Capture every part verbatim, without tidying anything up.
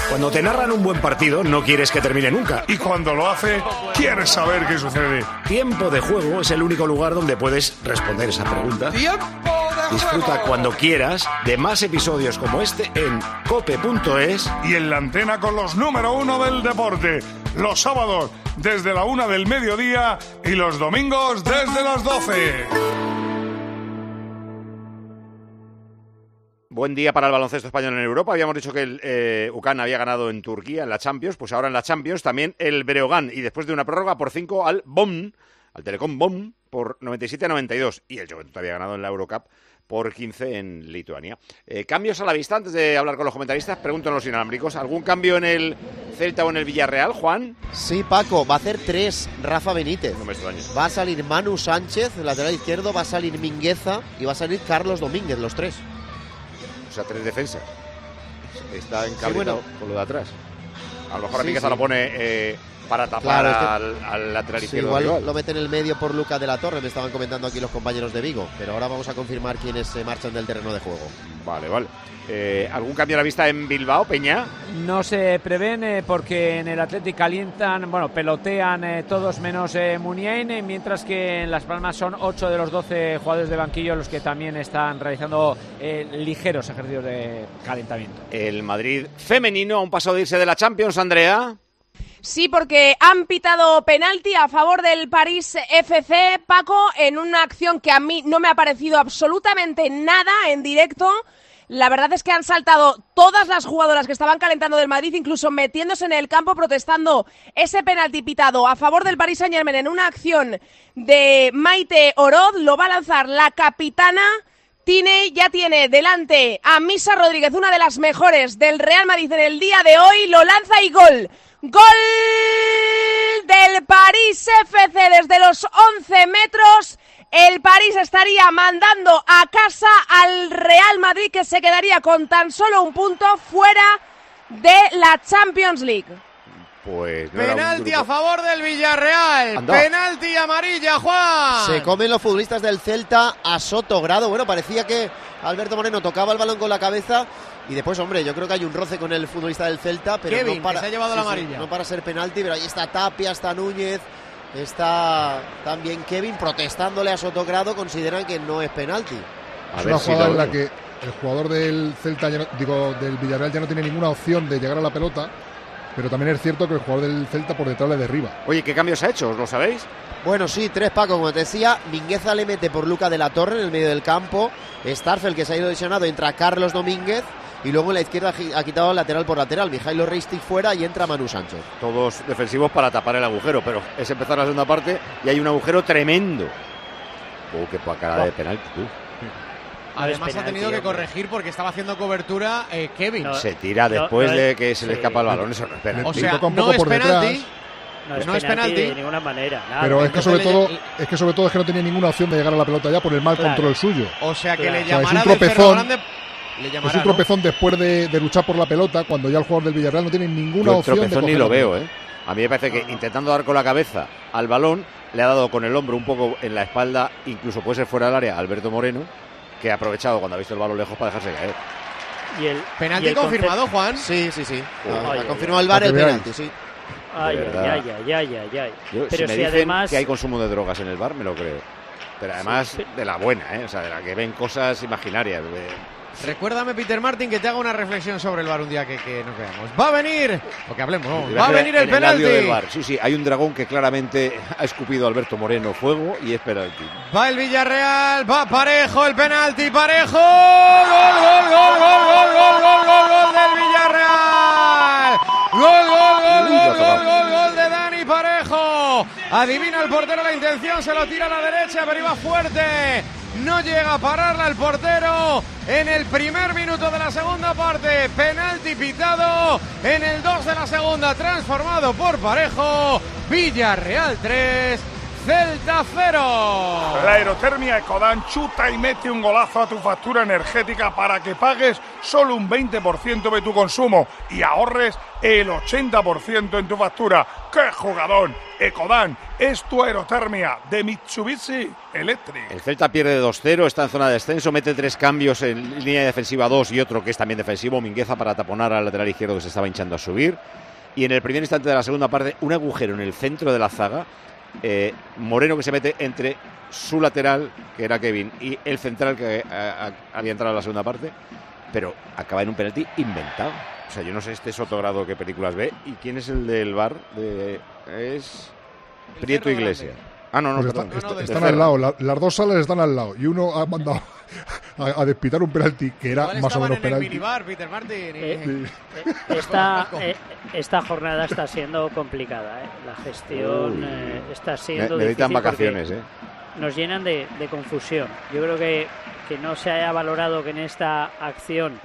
Cuando te narran un buen partido, no quieres que termine nunca. Y cuando lo hace, quieres saber qué sucede. Tiempo de Juego es el único lugar donde puedes responder esa pregunta. ¡Tiempo de Disfruta juego! cuando quieras de más episodios como este en cope punto es. Y en la antena con los número uno del deporte. Los sábados desde la una del mediodía y los domingos desde las doce. Buen día para el baloncesto español en Europa. Habíamos dicho que el eh, U C A N había ganado en Turquía, en la Champions. Pues ahora en la Champions también el Breogán. Y después de una prórroga por cinco al Bonn, al Telecom Bonn, por noventa y siete a noventa y dos. Y el Juventud había ganado en la Eurocup por quince en Lituania. Eh, cambios a la vista, antes de hablar con los comentaristas, pregunto en los inalámbricos. ¿Algún cambio en el Celta o en el Villarreal, Juan? Sí, Paco, va a hacer tres Rafa Benítez. No me extraña. Va a salir Manu Sánchez, lateral izquierdo, va a salir Mingueza y va a salir Carlos Domínguez, los tres. O sea, tres defensas. Está encabritado Sí, bueno. con lo de atrás. A lo mejor a Sí, Mingueza sí. lo pone eh, para tapar Claro, es que- al, al lateral Sí, izquierdo. igual rival. lo mete en el medio por Lucas de la Torre, me estaban comentando aquí los compañeros de Vigo, pero ahora vamos a confirmar quiénes se marchan del terreno de juego. Vale, vale. Eh, ¿Algún cambio a la vista en Bilbao, Peña? No se prevén eh, porque en el Athletic calientan, bueno, pelotean eh, todos menos eh, Muniain, eh, mientras que en Las Palmas son ocho de los doce jugadores de banquillo los que también están realizando eh, ligeros ejercicios de calentamiento. El Madrid femenino a un paso de irse de la Champions, Andrea. Sí, porque han pitado penalti a favor del París F C, Paco, en una acción que a mí no me ha parecido absolutamente nada en directo. La verdad es que han saltado todas las jugadoras que estaban calentando del Madrid, incluso metiéndose en el campo protestando ese penalti pitado a favor del Paris Saint-Germain en una acción de Maite Oroz. Lo va a lanzar la capitana. Tine ya tiene delante a Misa Rodríguez, una de las mejores del Real Madrid en el día de hoy. Lo lanza y gol. Gol del París F C desde los once metros. El París estaría mandando a casa al Real Madrid, que se quedaría con tan solo un punto fuera de la Champions League. Pues no era un Penalti grupo. a favor del Villarreal. Anda. Penalti amarilla, Juan. Se comen los futbolistas del Celta a sotogrado. Bueno, parecía que Alberto Moreno tocaba el balón con la cabeza y después, hombre, yo creo que hay un roce con el futbolista del Celta, pero Kevin, no para, que se ha llevado la sí, sí, amarilla. no para ser penalti, pero ahí está Tapia, está Núñez, está también Kevin protestándole a sotogrado, consideran que no es penalti. A Es ver una si jugada lo- en la que el jugador del Celta, ya no- digo, del Villarreal ya no tiene ninguna opción de llegar a la pelota, pero también es cierto que el jugador del Celta por detrás le derriba. Oye, ¿qué cambios ha hecho? ¿Os lo sabéis? Bueno, sí, tres, Paco, como te decía, Mingueza le mete por Luca de la Torre en el medio del campo, Starfel, que se ha ido lesionado, entra Carlos Domínguez, y luego en la izquierda ha gi- ha quitado lateral por lateral, Mijailo Reistig fuera y entra Manu Sánchez. Todos defensivos para tapar el agujero, pero es empezar la segunda parte y hay un agujero tremendo. Oh, qué cara de penalti, tú. Además penalti, ha tenido que hombre. corregir porque estaba haciendo cobertura eh, Kevin. No, Se tira no, después no, de que se le sí. escapa el balón, eso no es penalti. O Le sea, toca un no poco es por penalti. detrás. No es, No es penalti, penalti. de ninguna manera. Nada. Pero es que sobre entonces todo le- es que sobre todo es que no tenía ninguna opción de llegar a la pelota ya por el mal Claro. control suyo. O sea que Claro. le O sea, es llamará un del tropezón. Ferrogrande. Le Es llamará, un tropezón después de, de luchar por la pelota cuando ya el jugador del Villarreal no tiene ninguna Yo el opción de tropezón ni coger lo la veo, pelota. ¿eh? A mí me parece que intentando dar con la cabeza al balón, le ha dado con el hombro un poco en la espalda, incluso puede ser fuera del área, Alberto Moreno, que ha aprovechado cuando ha visto el balón lejos para dejarse caer. ¿no? Y el, ¿no? Penalti y el confirmado, Juan. Sí, sí, sí. Oh, ha, ay, ha ay, confirmado ay. el VAR Para el que veáis. penalti, sí. Ay, De ay, verdad. ay, ay, ay, ay, ay. Yo, Pero si me si dicen además... que hay consumo de drogas en el bar, me lo creo. Pero además Sí. de la buena, ¿eh? O sea, de la que ven cosas imaginarias. de- Recuérdame, Peter Martin, que te haga una reflexión sobre el VAR un día que, que nos veamos. Va a venir, o que hablemos, vamos, va a venir el en audio del penalti. VAR. Sí, sí, hay un dragón que claramente ha escupido a Alberto Moreno fuego y es penalti. Va el Villarreal, va Parejo, el penalti, Parejo. Gol, gol, gol, gol, gol, gol, gol, gol, gol del Villarreal. Gol, gol, gol, Uy, lo ha gol, tocado. gol, gol, gol de Dani Parejo. Adivina el portero la intención, se lo tira a la derecha, pero iba fuerte. No llega a pararla el portero en el primer minuto de la segunda parte. Penalti pitado en el dos de la segunda, transformado por Parejo. Villarreal tres, Celta cero. La Aerotermia Ecodan chuta y mete un golazo a tu factura energética para que pagues solo un veinte por ciento de tu consumo y ahorres el ochenta por ciento en tu factura. ¡Qué jugadón! Ecodan es tu aerotermia de Mitsubishi Electric. El Celta pierde dos cero, está en zona de descenso, mete tres cambios en línea defensiva dos y otro que es también defensivo, Mingueza para taponar al lateral izquierdo que se estaba hinchando a subir. Y en el primer instante de la segunda parte, un agujero en el centro de la zaga. Eh, Moreno que se mete entre su lateral, que era Kevin, y el central que eh, había entrado en la segunda parte, pero acaba en un penalti inventado. O sea, yo no sé este Sotogrado qué películas ve. ¿Y quién es el del V A R? De, es Prieto Iglesias. Ah, no, no, pues perdón. está, no, no, está, están al lado, la, las dos salas están al lado y uno ha mandado a, a despitar un penalti que era Igual más o menos en penalti. el minibar, Peter Martin. Eh, Sí. eh, esta, eh, esta jornada está siendo complicada, ¿eh? La gestión Uy. eh, está siendo Ne- necesitan difícil vacaciones, porque ¿eh? nos llenan de, de confusión. Yo creo que, que no se haya valorado que en esta acción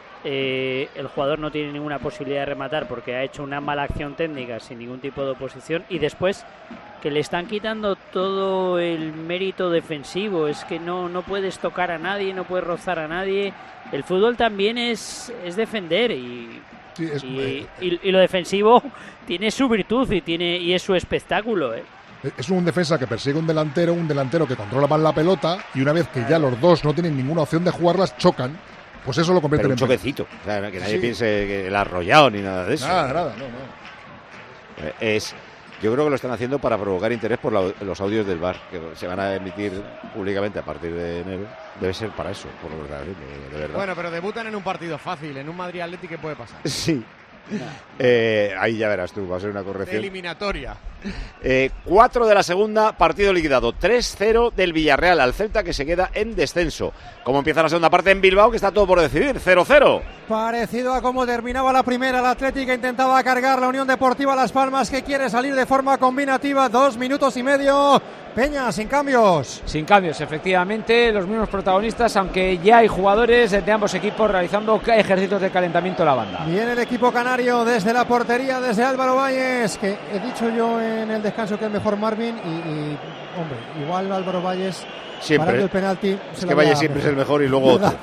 eh, el jugador no tiene ninguna posibilidad de rematar porque ha hecho una mala acción técnica sin ningún tipo de oposición, y después que le están quitando todo el mérito defensivo. Es que no, no puedes tocar a nadie, no puedes rozar a nadie. El fútbol también es, es defender y, Sí, es- y, eh, y- y lo defensivo tiene su virtud y tiene y es su espectáculo, ¿eh? Es un defensa que persigue un delantero, un delantero que controla más la pelota y una vez que ya los dos no tienen ninguna opción de jugarlas, chocan, pues eso lo convierte Pero un en penalti. choquecito. O sea, que nadie Sí. piense que el arrollado ni nada de eso. Nada, nada, no, no. Eh, Es, yo creo que lo están haciendo para provocar interés por la- los audios del V A R, que se van a emitir públicamente a partir de enero. Debe ser para eso, por lo que está haciendo, de verdad. Bueno, pero debutan en un partido fácil, en un Madrid Atlético, ¿qué puede pasar? Sí. Eh, ahí ya verás tú, va a ser una De corrección. eliminatoria. Eh, cuatro de la segunda, partido liquidado. tres cero del Villarreal al Celta, que se queda en descenso. ¿Cómo empieza la segunda parte en Bilbao? Que está todo por decidir. cero cero. Parecido a cómo terminaba la primera, el Atlético intentaba cargar la Unión Deportiva Las Palmas, que quiere salir de forma combinativa. Dos minutos y medio. Peña, sin cambios. Sin cambios, efectivamente, los mismos protagonistas, aunque ya hay jugadores de ambos equipos realizando ejercicios de calentamiento en la banda. Viene el equipo canario desde la portería, desde Álvaro Valles, que he dicho yo en el descanso que el mejor Marvin y, y, hombre, igual Álvaro Valles Siempre. parando el penalti. Es se que lo Valle había siempre es mejor. el mejor y luego otro.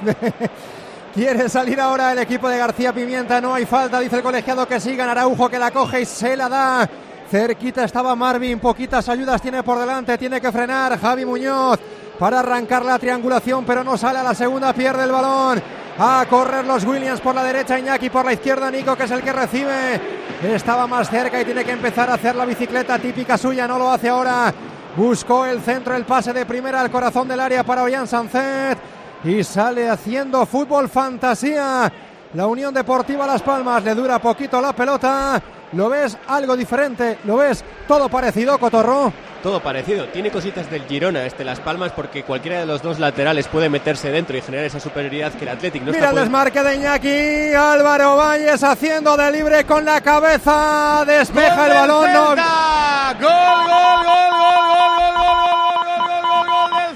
Quiere salir ahora el equipo de García Pimienta, no hay falta, dice el colegiado que sigan. Araujo que la coge y se la da. Cerquita estaba Marvin, poquitas ayudas tiene por delante, tiene que frenar Javi Muñoz para arrancar la triangulación, pero no sale a la segunda, pierde el balón. A correr los Williams por la derecha, Iñaki por la izquierda, Nico que es el que recibe. Estaba más cerca y tiene que empezar a hacer la bicicleta típica suya, no lo hace ahora. Buscó el centro, el pase de primera al corazón del área para Ollán Sancet y sale haciendo fútbol fantasía. La Unión Deportiva Las Palmas, le dura poquito la pelota. ¿Lo ves algo diferente? ¿Lo ves todo parecido, Cotorro? Todo parecido. Tiene cositas del Girona este Las Palmas, porque cualquiera de los dos laterales puede meterse dentro y generar esa superioridad que el Athletic no Mira está el pod- desmarque de Iñaki. Álvaro Valles haciendo de libre con la cabeza. Despeja ¡Gol el del balón. no- Celta! ¡Gol, gol, gol, gol, gol, gol, gol, gol, gol, gol, gol del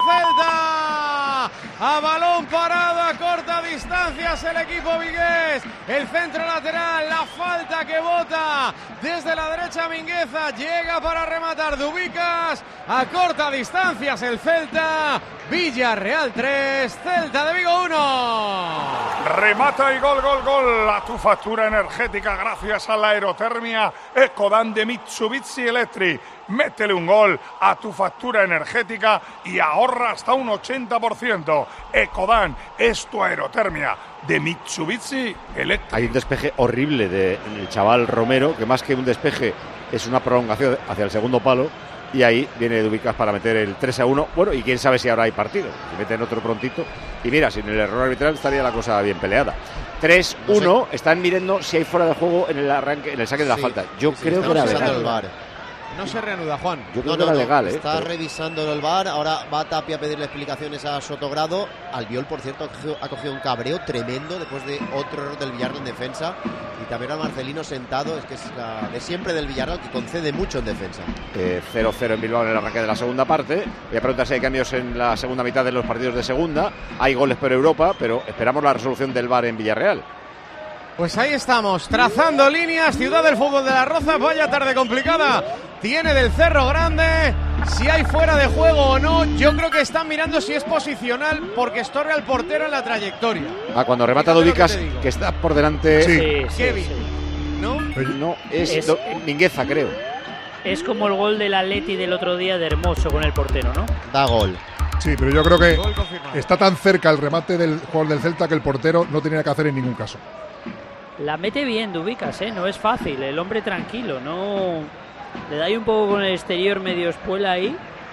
Celta! A balón parado a corta distancia es el equipo vigués. El centro lateral, la falta que bota desde la derecha Mingueza. Llega para rematar Dubicas. A corta distancia es el Celta. Villarreal tres, Celta de Vigo uno. Remata y gol, gol, gol a tu factura energética gracias a la aerotermia Ecodan de Mitsubishi Electric. Métele un gol a tu factura energética y ahorra hasta un ochenta por ciento. Ecodan es tu aerotermia de Mitsubishi Electric. Hay un despeje horrible del chaval Romero, que más que un despeje es una prolongación hacia el segundo palo. Y ahí viene Dubicas para meter el tres a uno. Bueno, y quién sabe si ahora hay partido. Si meten otro prontito. Y mira, sin el error arbitral estaría la cosa bien peleada. tres uno. No sé. Están mirando si hay fuera de juego en el arranque, en el saque de la Sí, falta. Yo sí, creo que estamos era revisando legal. el V A R. No se reanuda, Juan. Yo creo No, que no, era no, legal, ¿eh? está Pero- revisando el V A R. Ahora va Tapia a pedirle explicaciones a Sotogrado. Albiol, por cierto, ha cogido, ha cogido un cabreo tremendo después de otro error del Villarreal en defensa. Y también a Marcelino sentado. Es que es la de siempre del Villarreal, que concede mucho en defensa. Eh, cero cero en Bilbao en el arranque de la segunda parte. Voy a preguntar si hay cambios en la segunda mitad de los partidos de segunda. Hay goles por Europa, pero esperamos la resolución del V A R en Villarreal. Pues ahí estamos, trazando líneas, Ciudad del Fútbol de la Roza, vaya tarde complicada, tiene del Cerro Grande, si hay fuera de juego o no. Yo creo que están mirando si es posicional porque estorbe al portero en la trayectoria. Ah, cuando remata Dubicas, que, que está por delante. Sí. Sí, sí, Kevin. sí. ¿No? No, es, Es- Do- Mingueza, creo. Es como el gol del Atleti del otro día de Hermoso con el portero, ¿no? Da gol. Sí, pero yo creo que Gol confirmado. está tan cerca el remate del jugador del Celta que el portero no tenía que hacer en ningún caso. La mete bien Dubicas, ¿eh? No es fácil. El hombre tranquilo, no... Le da ahí un poco con el exterior medio espuela ahí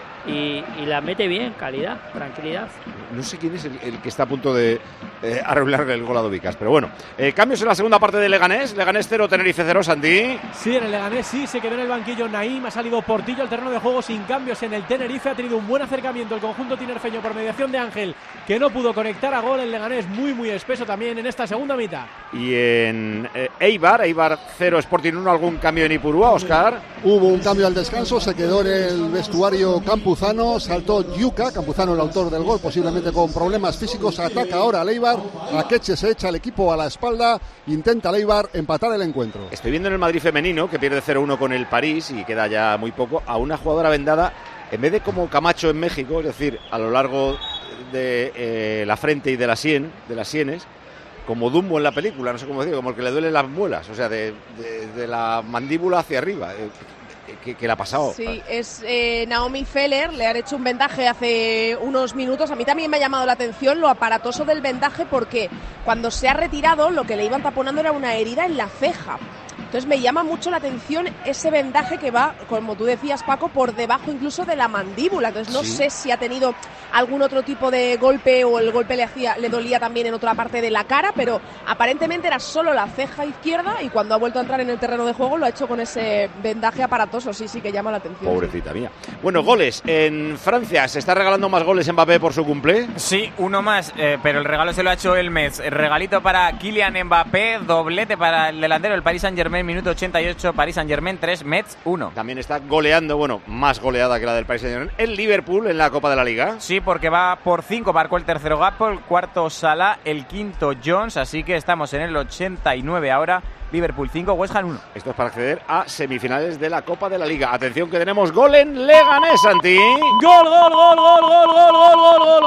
y, y la mete bien, calidad, tranquilidad. No sé quién es el, el que está a punto de eh, arreglar el gol a Dubicas, pero bueno. Eh, cambios en la segunda parte de Leganés. Leganés cero, Tenerife cero, Santi. Sí, en el Leganés sí, se quedó en el banquillo Naim, ha salido Portillo al terreno de juego sin cambios en el Tenerife, ha tenido un buen acercamiento el conjunto tinerfeño por mediación de Ángel, que no pudo conectar a gol. El Leganés muy muy espeso también en esta segunda mitad. Y en eh, Eibar, Eibar cero, Sporting uno, ¿algún cambio en Ipurúa, Óscar? Hubo un cambio al descanso, se quedó en el vestuario Campuzano, saltó Yuca, Campuzano el autor del gol, posiblemente con problemas físicos, ataca ahora al Eibar, Akeche se echa el equipo a la espalda, intenta el Eibar empatar el encuentro. Estoy viendo en el Madrid femenino, que pierde cero uno con el París y queda ya muy poco, a una jugadora vendada, en vez de como Camacho en México, es decir, a lo largo de eh, la frente y de la sien, de las sienes, como Dumbo en la película, no sé cómo decirlo, como el que le duelen las muelas, o sea, de, de, de la mandíbula hacia arriba. Eh, ¿Qué, qué le ha pasado? Sí, es eh, Naomi Feller, le han hecho un vendaje hace unos minutos. A mí también me ha llamado la atención lo aparatoso del vendaje, porque cuando se ha retirado lo que le iban taponando era una herida en la ceja. Entonces me llama mucho la atención ese vendaje que va, como tú decías, Paco, por debajo incluso de la mandíbula. Entonces no Sí. sé si ha tenido algún otro tipo de golpe o el golpe le hacía, le dolía también en otra parte de la cara, pero aparentemente era solo la ceja izquierda y cuando ha vuelto a entrar en el terreno de juego lo ha hecho con ese vendaje aparatoso. Sí, sí que llama la atención. Pobrecita mía. Bueno, goles. En Francia, ¿se está regalando más goles Mbappé por su cumple? Sí, uno más, eh, pero el regalo se lo ha hecho el Metz. El regalito para Kylian Mbappé, doblete para el delantero del Paris Saint-Germain, minuto ochenta y ocho, Paris Saint-Germain tres, Metz uno. También está goleando, bueno, más goleada que la del Paris Saint-Germain, el Liverpool en la Copa de la Liga. Sí, porque va por cinco, marcó el tercero Gakpo, el cuarto Salah, el quinto Jones, así que estamos en el ochenta y nueve ahora. Liverpool cinco, West Ham uno. Esto es para acceder a semifinales de la Copa de la Liga. Atención que tenemos gol en Leganés, Santi. Gol, gol, gol, gol, gol, gol, gol, gol, gol,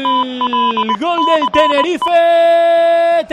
gol. Gol del Tenerife,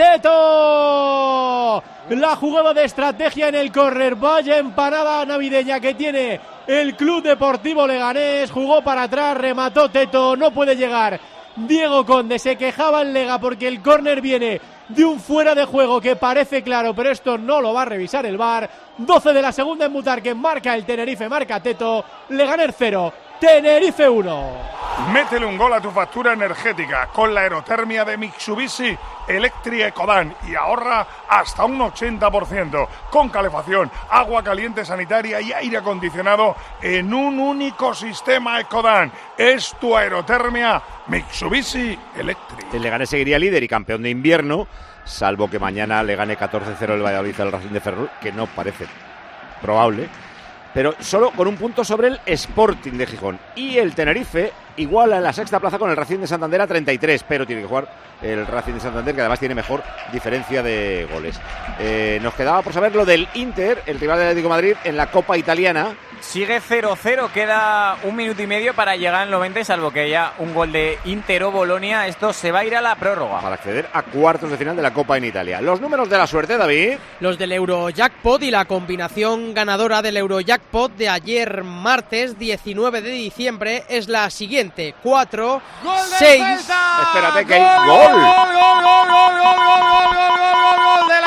Teto. La jugada de estrategia en el córner, vaya empanada navideña que tiene el Club Deportivo Leganés. Jugó para atrás, remató Teto, no puede llegar Diego Conde. Se quejaba el Lega porque el córner viene de un fuera de juego que parece claro, pero esto no lo va a revisar el V A R. doce de la segunda en mutar, que marca el Tenerife, marca Teto. Leganés cero, Tenerife uno. Métele un gol a tu factura energética con la aerotermia de Mitsubishi Electric Ecodan y ahorra hasta un ochenta por ciento con calefacción, agua caliente sanitaria y aire acondicionado en un único sistema Ecodan. Es tu aerotermia Mitsubishi Electric. El Leganés seguiría líder y campeón de invierno, salvo que mañana le gane catorce cero el Valladolid al Racing de Ferrol, que no parece probable, pero solo con un punto sobre el Sporting de Gijón. Y el Tenerife iguala en la sexta plaza con el Racing de Santander a treinta y tres, pero tiene que jugar el Racing de Santander, que además tiene mejor diferencia de goles. Eh, nos quedaba por saber lo del Inter, el rival del Atlético de Madrid, en la Copa Italiana. Sigue cero cero, queda un minuto y medio para llegar al noventa, salvo que haya un gol de Inter o Bolonia. Esto se va a ir a la prórroga. Para acceder a cuartos de final de la Copa en Italia. Los números de la suerte, David. Los del Eurojackpot y la combinación ganadora del Eurojackpot de ayer martes diecinueve de diciembre es la siguiente: cuatro, seis. Espérate que hay ¡Gol, gol. gol, gol, gol, gol, gol, gol, gol, gol, gol, gol de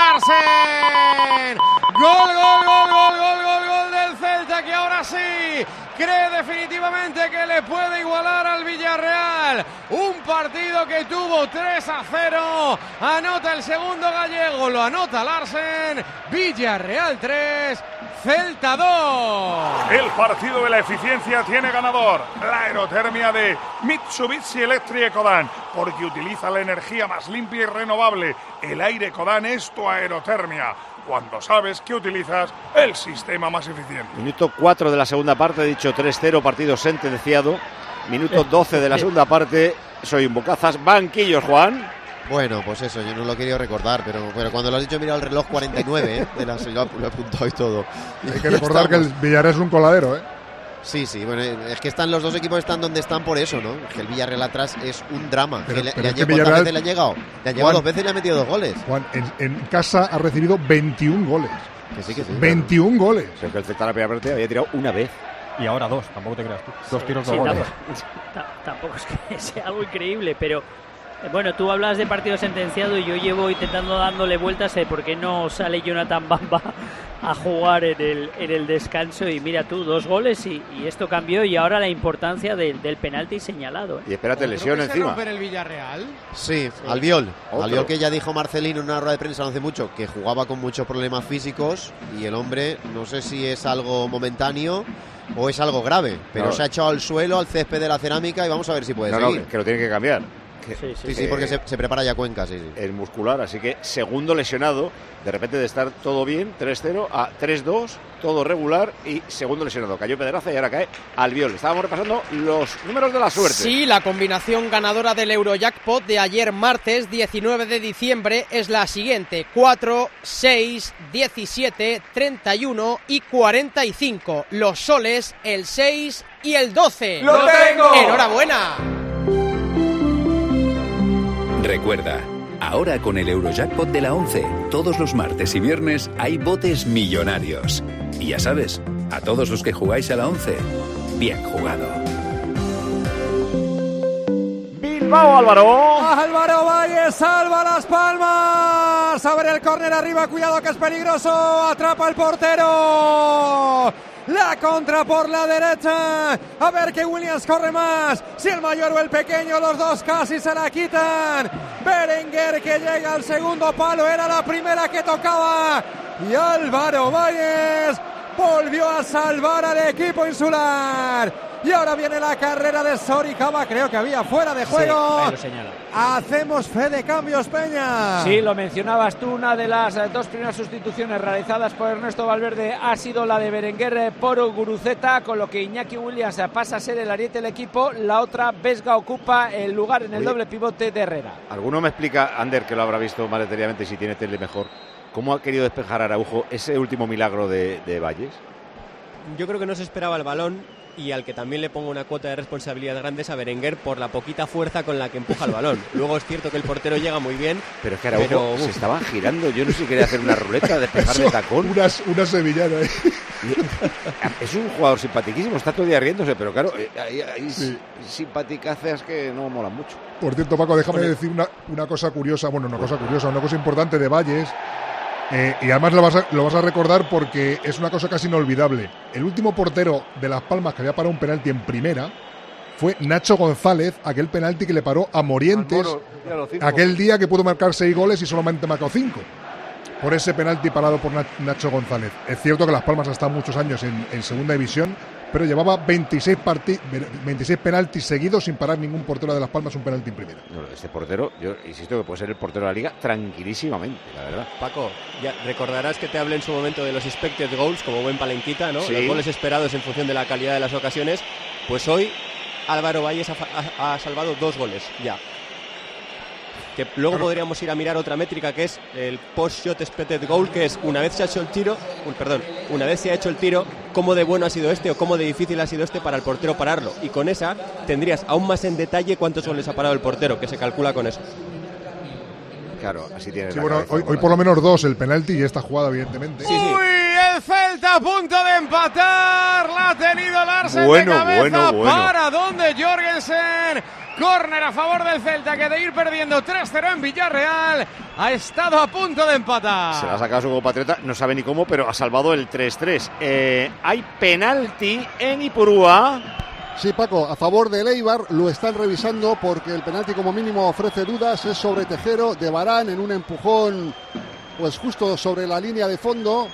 Larsen! Gol, gol, gol, gol, gol, gol, gol del Celta, que ahora sí cree definitivamente que le puede igualar al Villarreal. Un partido que tuvo tres a cero. Anota el segundo gallego, lo anota Larsen. Villarreal tres, Celta dos. El partido de la eficiencia tiene ganador, la aerotermia de Mitsubishi Electric Ecodan, porque utiliza la energía más limpia y renovable. El aire Ecodan es tu aerotermia, cuando sabes que utilizas el sistema más eficiente. Minuto cuatro de la segunda parte, he dicho tres cero, partido sentenciado. Minuto doce de la segunda parte, soy un bocazas. Banquillos, Juan. Bueno, pues eso, yo no lo quería recordar, pero, pero cuando lo has dicho he mirado el reloj cuarenta y nueve, ¿eh? De las, lo, lo he apuntado y todo. Hay que recordar que el Villarreal es un coladero, ¿eh? Sí, sí, bueno, es que están los dos equipos están donde están por eso, ¿no? Que el Villarreal atrás es un drama. Pero, le, pero le es han, que ¿cuántas Villarreal, veces le han llegado? Le han llegado Juan, dos veces y le han metido dos goles. Juan, en, en casa ha recibido veintiún goles. Que sí, que sí. veintiún claro. goles. Pero que el Celta la primera parte había tirado una vez. Y ahora dos, tampoco te creas tú. Dos Sí, tiros, sí, dos goles. Tampoco, tampoco es que sea algo increíble, pero bueno, tú hablas de partido sentenciado y yo llevo intentando dándole vueltas de por qué no sale Jonathan Bamba a jugar en el, en el descanso y mira tú, dos goles y, y esto cambió y ahora la importancia de, del penalti señalado. ¿eh? Y espérate, lesión que se encima. rompe en el Villarreal. Sí, Sí. Albiol. Otro. Albiol, que ya dijo Marcelino en una rueda de prensa no hace mucho que jugaba con muchos problemas físicos y el hombre, no sé si es algo momentáneo o es algo grave, pero No. se ha echado al suelo, al césped de la cerámica y vamos a ver si puede No, no, seguir. que, que lo tiene que cambiar. Que- Sí, Sí, sí, porque se, se prepara ya Cuenca, sí, sí. El muscular, así que segundo lesionado, de repente de estar todo bien, tres cero a tres dos, todo regular y segundo lesionado. Cayó Pedraza y ahora cae Albiol. Estábamos repasando los números de la suerte. Sí, la combinación ganadora del Eurojackpot de ayer martes diecinueve de diciembre es la siguiente: cuatro, seis, diecisiete, treinta y uno y cuarenta y cinco. Los soles, el seis y el doce. ¡Lo tengo! ¡Enhorabuena! Recuerda, ahora con el Eurojackpot de la once, todos los martes y viernes hay botes millonarios. Y ya sabes, a todos los que jugáis a la once, bien jugado. Bilbao, Álvaro. Álvaro Valle salva Las Palmas. A ver el córner arriba, cuidado que es peligroso. Atrapa el portero. La contra por la derecha. A ver que Williams corre más. Si el mayor o el pequeño, los dos casi se la quitan. Berenguer que llega al segundo palo. Era la primera que tocaba. Y Álvaro Valles volvió a salvar al equipo insular. Y ahora viene la carrera de Soricaba. Creo que había fuera de juego. Sí, ahí lo señala. Hacemos fe de cambios, Peña. Sí, lo mencionabas tú, una de las eh, dos primeras sustituciones realizadas por Ernesto Valverde ha sido la de Berenguer eh, por Guruceta, con lo que Iñaki Williams eh, pasa a ser el ariete del equipo. La otra, Vesga, ocupa el lugar en el Oye, doble pivote de Herrera. ¿Alguno me explica, Ander, que lo habrá visto más detenidamente si tiene tele mejor, cómo ha querido despejar Araujo ese último milagro de, de Valles? Yo creo que no se esperaba el balón y al que también le pongo una cuota de responsabilidad grande es a Berenguer por la poquita fuerza con la que empuja el balón. Luego es cierto que el portero llega muy bien. Pero es que Araujo pero, se uf. estaba girando. Yo no sé si quería hacer una ruleta, despejar de Eso, tacón. Una, una sevillana. ¿eh? Es un jugador simpaticísimo, está todo el día riéndose, pero claro, eh, hay, hay Sí. simpaticazas que no molan mucho. Por cierto, Paco, déjame Con el- decir una, una cosa curiosa, bueno, una cosa curiosa, una cosa importante de Valles, eh, y además lo vas, a, lo vas a recordar porque es una cosa casi inolvidable. El último portero de Las Palmas que había parado un penalti en primera fue Nacho González, aquel penalti que le paró a Morientes, Al Moro, ya lo cinco. aquel día que pudo marcar seis goles y solamente marcó cinco. Por ese penalti parado por Na- Nacho González. Es cierto que Las Palmas ha estado muchos años en, en segunda división, pero llevaba veintiséis, parti- veintiséis penaltis seguidos sin parar ningún portero de Las Palmas un penalti en primera. No, este portero, yo insisto que puede ser el portero de la liga tranquilísimamente, la verdad. Paco, ya recordarás que te hablé en su momento de los expected goals como buen palenquita, ¿no? Sí. Los goles esperados en función de la calidad de las ocasiones. Pues hoy Álvaro Valles ha, fa- ha- ha salvado dos goles ya. Que luego podríamos ir a mirar otra métrica que es el post-shot expected goal, que es una vez se ha hecho el tiro, un- perdón, una vez se ha hecho el tiro, cómo de bueno ha sido este o cómo de difícil ha sido este para el portero pararlo. Y con esa tendrías aún más en detalle cuántos goles ha parado el portero, que se calcula con eso. Claro, así tienes Sí, la bueno, cabeza hoy, por hoy la- por lo menos dos, el penalti y esta jugada, evidentemente. Uy, el Celta a punto de empatar. La ha tenido Larsen Bueno, de cabeza. bueno, bueno. Para donde Jorgensen. Córner a favor del Celta, que de ir perdiendo tres cero en Villarreal ha estado a punto de empatar. Se la ha sacado su compatriota, no sabe ni cómo, pero ha salvado el tres tres. Eh, hay penalti en Ipurúa. Sí, Paco, a favor del Eibar, lo están revisando porque el penalti como mínimo ofrece dudas, es sobre Tejero de Varane en un empujón pues justo sobre la línea de fondo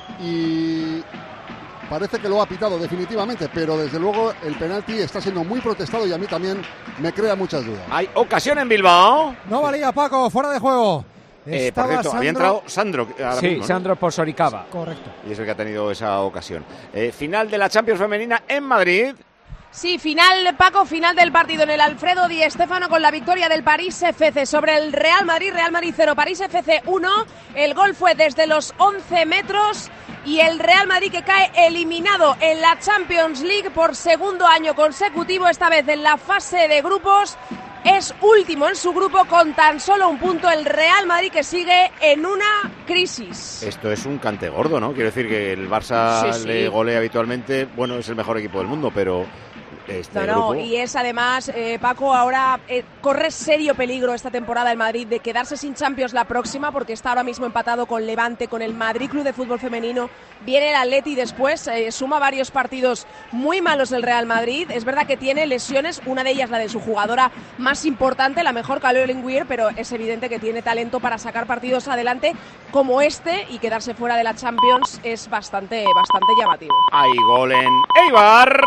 y parece que lo ha pitado definitivamente, pero desde luego el penalti está siendo muy protestado y a mí también me crea muchas dudas. Hay ocasión en Bilbao. No valía, Paco, fuera de juego. Eh, por Estaba cierto, había Sandro- entrado Sandro. ahora Sí, mismo, ¿no? Sandro por Soricaba. Correcto. Y es el que ha tenido esa ocasión. Eh, final de la Champions femenina en Madrid. Sí, final, Paco, final del partido en el Alfredo Di Stéfano con la victoria del París F C sobre el Real Madrid. Real Madrid cero, París F C uno. El gol fue desde los once metros y el Real Madrid que cae eliminado en la Champions League por segundo año consecutivo, esta vez en la fase de grupos. Es último en su grupo con tan solo un punto, el Real Madrid que sigue en una crisis. Esto es un cante gordo, ¿no? Quiero decir que el Barça Sí, sí. le golea habitualmente, bueno, es el mejor equipo del mundo, pero este No, no, grupo... y es además, eh, Paco, ahora eh, corre serio peligro esta temporada el Madrid de quedarse sin Champions la próxima, porque está ahora mismo empatado con Levante, con el Madrid Club de Fútbol Femenino, viene el Atleti después, eh, suma varios partidos muy malos el Real Madrid. Es verdad que tiene lesiones, una de ellas la de su jugadora más importante, la mejor, Caroline Weir, pero es evidente que tiene talento para sacar partidos adelante como este, y quedarse fuera de la Champions es bastante, bastante llamativo. Hay gol en Eibar.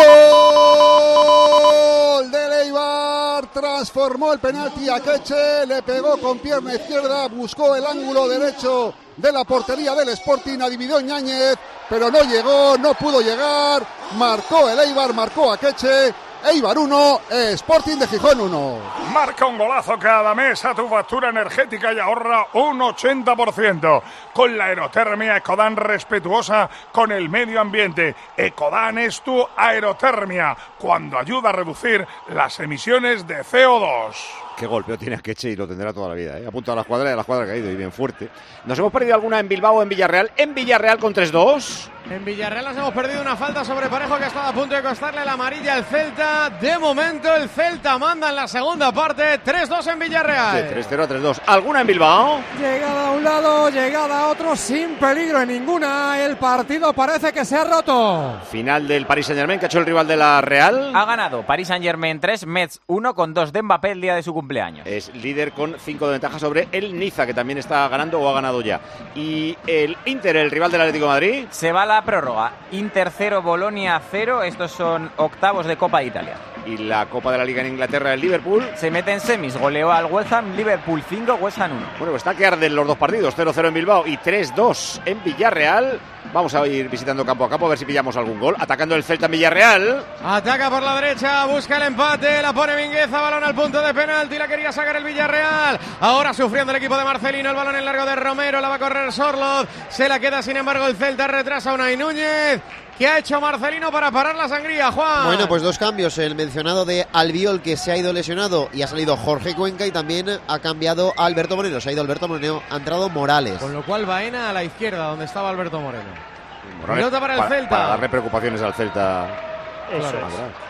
¡Gol del Eibar! Transformó el penalti a Keche, le pegó con pierna izquierda, buscó el ángulo derecho de la portería del Sporting, adivinó Ñáñez, pero no llegó, no pudo llegar, marcó el Eibar, marcó a Keche. Eibar uno, Sporting de Gijón uno. Marca un golazo cada mes a tu factura energética y ahorra un ochenta por ciento. Con la aerotermia Ecodan, respetuosa con el medio ambiente. Ecodan es tu aerotermia, cuando ayuda a reducir las emisiones de C O dos. Qué golpeo tiene Keche y lo tendrá toda la vida, ¿eh? Apunta a la escuadra y a la escuadra ha caído y bien fuerte. ¿Nos hemos perdido alguna en Bilbao o en Villarreal? En Villarreal con tres dos. En Villarreal nos hemos perdido una falta sobre Parejo que ha estado a punto de costarle la amarilla al Celta. De momento el Celta manda en la segunda parte. tres dos en Villarreal. De tres cero a tres dos. ¿Alguna en Bilbao? Llegada a un lado, llegada a otro, sin peligro en ninguna. El partido parece que se ha roto. Final del Paris Saint-Germain, que ha hecho el rival de la Real. Ha ganado Paris Saint-Germain tres, Metz uno, con dos de Mbappé el día de su cumpleaños. Es líder con cinco de ventaja sobre el Niza, que también está ganando o ha ganado ya. Y el Inter, el rival del Atlético de Madrid. Se va a la prórroga. Inter cero, Bolonia cero. Estos son octavos de Copa de Italia. Y la Copa de la Liga en Inglaterra, el Liverpool. Se mete en semis, goleó al West Ham, Liverpool cinco, West Ham uno. Bueno, pues está que arden los dos partidos, cero cero en Bilbao y tres dos en Villarreal. Vamos a ir visitando campo a campo a ver si pillamos algún gol. Atacando el Celta en Villarreal. Ataca por la derecha, busca el empate, la pone Mingueza, balón al punto de penalti, la quería sacar el Villarreal. Ahora sufriendo el equipo de Marcelino, el balón en largo de Romero, la va a correr Sorloth, se la queda sin embargo el Celta, retrasa a Unai Núñez. ¿Qué ha hecho Marcelino para parar la sangría, Juan? Bueno, pues dos cambios. El mencionado de Albiol, que se ha ido lesionado, y ha salido Jorge Cuenca, y también ha cambiado a Alberto Moreno. Se ha ido Alberto Moreno, ha entrado Morales. Con lo cual Baena a la izquierda, donde estaba Alberto Moreno. Morales, Pelota para el para, Celta. Para darle preocupaciones al Celta. Eso Claro.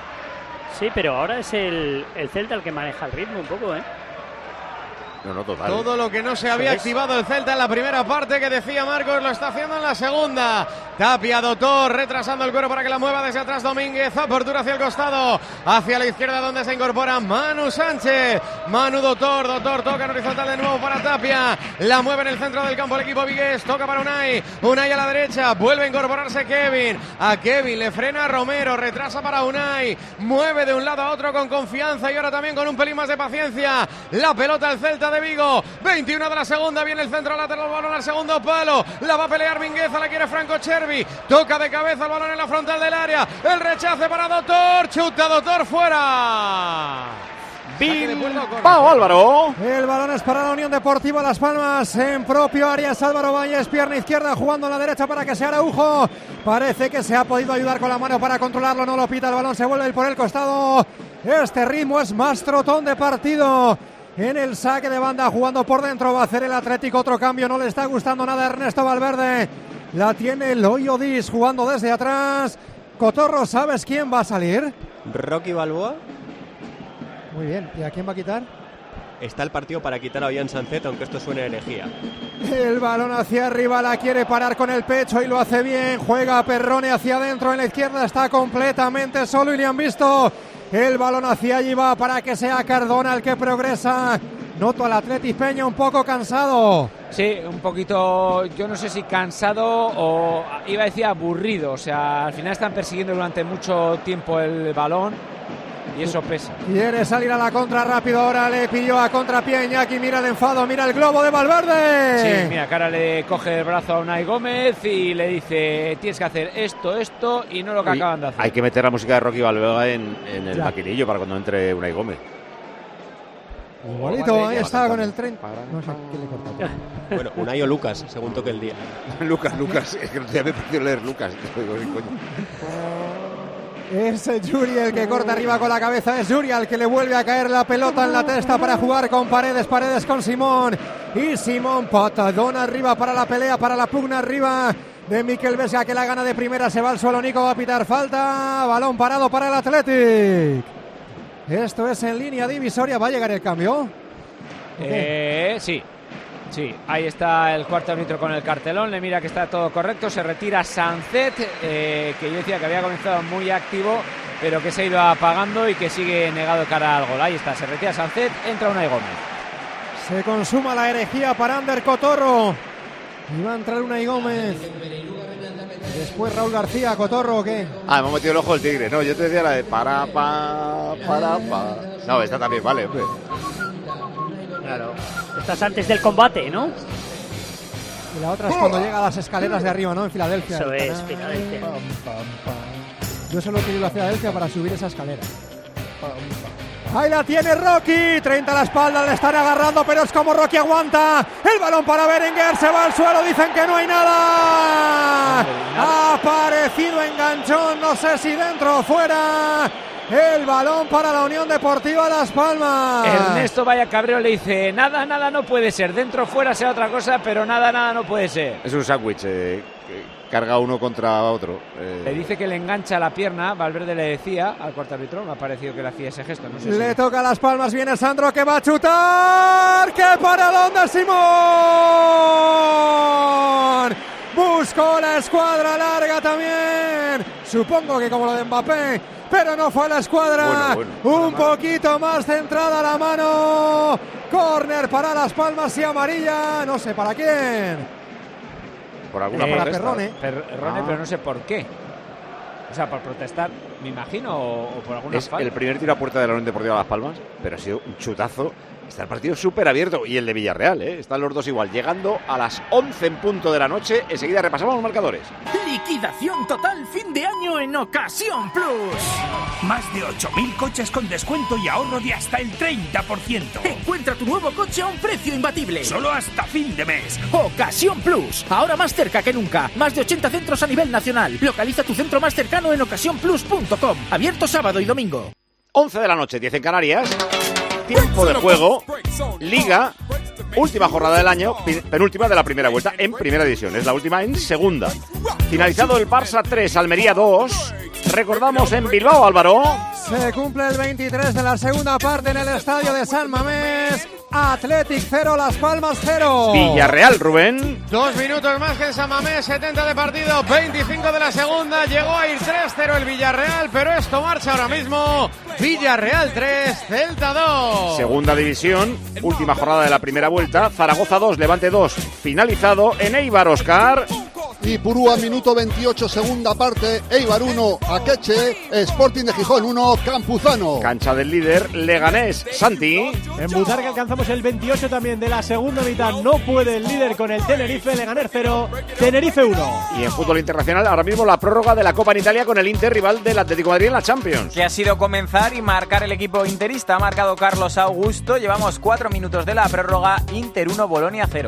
es. Sí, pero ahora es el, el Celta el que maneja el ritmo un poco, ¿eh? No, no, total. Todo lo que no se había ¿Sabes? activado el Celta en la primera parte, que decía Marcos, lo está haciendo en la segunda. Tapia, Dotor, retrasando el cuero para que la mueva desde atrás Domínguez. Apertura hacia el costado, hacia la izquierda, donde se incorpora Manu Sánchez. Manu, Dotor, Dotor toca en horizontal de nuevo para Tapia. La mueve en el centro del campo el equipo vigués. Toca para Unai. Unai a la derecha. Vuelve a incorporarse Kevin. A Kevin le frena Romero. Retrasa para Unai. Mueve de un lado a otro con confianza y ahora también con un pelín más de paciencia. La pelota al Celta de Vigo. veintiuno de la segunda. Viene el centro lateral, balón al segundo palo. La va a pelear Mingueza. La quiere Franco Chervi. Toca de cabeza el balón en la frontal del área. El rechace para Dotor. Chuta Dotor fuera. Bilbao, Álvaro. El balón es para la Unión Deportiva Las Palmas en propio área. Es Álvaro Valles, pierna izquierda, jugando a la derecha para que sea Araujo. Parece que se ha podido ayudar con la mano para controlarlo, no lo pita, el balón se vuelve a ir por el costado. Este ritmo es más trotón de partido. En el saque de banda, jugando por dentro, va a hacer el Atlético otro cambio. No le está gustando nada a Ernesto Valverde. La tiene Loyo Dis jugando desde atrás. Cotorro, ¿sabes quién va a salir? Rocky Balboa. Muy bien, ¿y a quién va a quitar? Está el partido para quitar a Ollán Sancet, aunque esto suene a herejía. El balón hacia arriba, la quiere parar con el pecho y lo hace bien. Juega Perrone hacia adentro, en la izquierda está completamente solo y le han visto. El balón hacia allí va para que sea Cardona el que progresa. Noto al Athletic Peña un poco cansado. Sí, un poquito, yo no sé si cansado o iba a decir aburrido. O sea, al final están persiguiendo durante mucho tiempo el balón y eso pesa. Quiere salir a la contra rápido, ahora le pidió a contrapié Iñaki, mira el enfado, mira el globo de Valverde. Sí, mira, que ahora le coge el brazo a Unai Gómez y le dice, tienes que hacer esto, esto y no lo que Uy, acaban de hacer. Hay que meter la música de Rocky Balboa en, en el Ya. maquinillo para cuando entre Unai Gómez. Igualito, ahí está con el treinta. No sé qué le corta. Bueno, Unai o Lucas, según toque el día. Lucas, Lucas. Es que no te había podido leer Lucas. Es Yuri el que corta arriba con la cabeza. Es Yuri el que le vuelve a caer la pelota en la testa para jugar con Paredes. Paredes con Simón. Y Simón patadón arriba para la pelea, para la pugna arriba de Miquel Vesga, que la gana de primera. Se va al suelo Nico, va a pitar falta. Balón parado para el Athletic. Esto es en línea divisoria. ¿Va a llegar el cambio? Eh, sí. Sí, ahí está el cuarto árbitro con el cartelón, le mira que está todo correcto, se retira Sancet, eh, que yo decía que había comenzado muy activo, pero que se ha ido apagando y que sigue negado cara al gol. Ahí está, se retira Sancet, entra Unai Gómez. Se consuma la herejía para Ander Cotorro. Y va a entrar Unai Gómez. Después Raúl García, Cotorro, ¿o qué? Ah, me ha metido el ojo el tigre. No, yo te decía la de para, pa, para, pa. No, esta también vale, hombre. Claro. Estás antes del combate, ¿no? Y la otra es cuando llega a las escaleras de arriba, ¿no? En Filadelfia. Eso es, Filadelfia. Yo solo quiero ir a Filadelfia para subir esa escalera. Ahí la tiene Rocky. treinta a la espalda, le están agarrando, pero es como Rocky aguanta. El balón para Berenguer, se va al suelo, dicen que no hay nada. Ha aparecido enganchón, no sé si dentro o fuera. El balón para la Unión Deportiva Las Palmas. Ernesto Vaya Cabrero le dice: nada, nada no puede ser. Dentro o fuera sea otra cosa, pero nada, nada no puede ser. Es un sándwich, eh, que carga uno contra otro. Eh. Le dice que le engancha la pierna. Valverde le decía al cuarto árbitro, me ha parecido que le hacía ese gesto. No sé le si... toca a Las Palmas, viene Sandro que va a chutar. ¡Qué paradón de Simón! Buscó la escuadra larga también. Supongo que como lo de Mbappé, pero no fue la escuadra. Bueno, bueno, un poquito más centrada la mano. Córner para Las Palmas y amarilla. No sé para quién. Por alguna eh, para Perrone. Perrone, ah. Pero no sé por qué. O sea, por protestar, me imagino, o, o por alguna es falta. El primer tiro a puerta de la Unión Deportiva Las Palmas, pero ha sido un chutazo. Está el partido súper abierto. Y el de Villarreal, ¿eh? Están los dos igual. Llegando a las once en punto de la noche. Enseguida repasamos los marcadores. Liquidación total fin de año en Ocasión Plus. Más de ocho mil coches con descuento y ahorro de hasta el treinta por ciento. Encuentra tu nuevo coche a un precio imbatible. Solo hasta fin de mes. Ocasión Plus. Ahora más cerca que nunca. Más de ochenta centros a nivel nacional. Localiza tu centro más cercano en ocasión plus punto com. Abierto sábado y domingo. once de la noche, diez en Canarias. Tiempo de juego, Liga, última jornada del año, penúltima de la primera vuelta en primera división, es la última en segunda. Finalizado el Barça tres, Almería dos, recordamos en Bilbao, Álvaro. Se cumple el veintitrés de la segunda parte en el estadio de San Mamés. Athletic cero, Las Palmas cero. Villarreal, Rubén. Dos minutos más que en San Mamés, setenta de partido, veinticinco de la segunda. Llegó a ir tres cero el Villarreal, pero esto marcha ahora mismo. Villarreal tres, Celta dos. Segunda división, última jornada de la primera vuelta. Zaragoza dos, Levante dos. Finalizado en Eibar, Oscar. Y Purúa, minuto veintiocho, segunda parte. Eibar uno, Akeche. Sporting de Gijón uno, Campuzano. Cancha del líder, Leganés, Santi. En Butarque alcanzamos el veintiocho también de la segunda mitad. No puede el líder con el Tenerife. Leganés cero, Tenerife uno. Y en fútbol internacional, ahora mismo la prórroga de la Copa en Italia con el Inter, rival del Atlético de Madrid en la Champions. Que ha sido comenzar y marcar el equipo interista. Ha marcado Carlos Augusto. Llevamos cuatro minutos de la prórroga. Inter uno, Bolonia cero.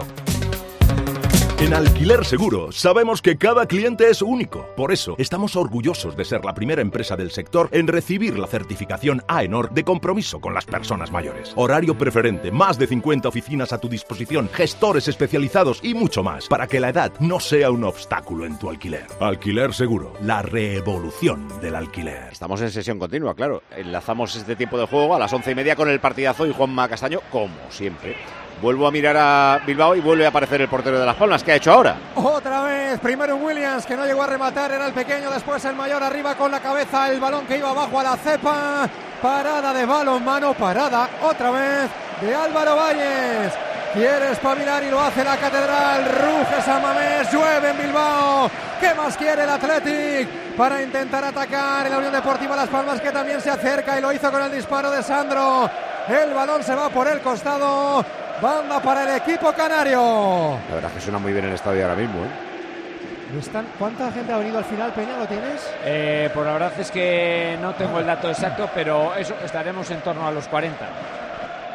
En Alquiler Seguro sabemos que cada cliente es único. Por eso estamos orgullosos de ser la primera empresa del sector en recibir la certificación AENOR de compromiso con las personas mayores. Horario preferente, más de cincuenta oficinas a tu disposición, gestores especializados y mucho más, para que la edad no sea un obstáculo en tu alquiler. Alquiler Seguro, la revolución del alquiler. Estamos en sesión continua, claro. Enlazamos este tiempo de juego a las once y media con el partidazo y Juanma Castaño, como siempre. Vuelvo a mirar a Bilbao y vuelve a aparecer el portero de Las Palmas. ¿Qué ha hecho ahora? Otra vez, primero Williams, que no llegó a rematar, era el pequeño, después el mayor arriba con la cabeza, el balón que iba abajo a la cepa. Parada de balón, mano parada, otra vez de Álvaro Valles. Quiere espabilar y lo hace la Catedral. Ruge San Mamés, llueve en Bilbao. ¿Qué más quiere el Athletic para intentar atacar en la Unión Deportiva Las Palmas, que también se acerca y lo hizo con el disparo de Sandro? El balón se va por el costado. Banda para el equipo canario. La verdad es que suena muy bien el estadio ahora mismo, ¿eh? ¿Están? ¿Cuánta gente ha venido al final, Peña? ¿Lo tienes? Eh, pues la verdad es que no tengo el dato exacto, pero eso estaremos en torno a los cuarenta.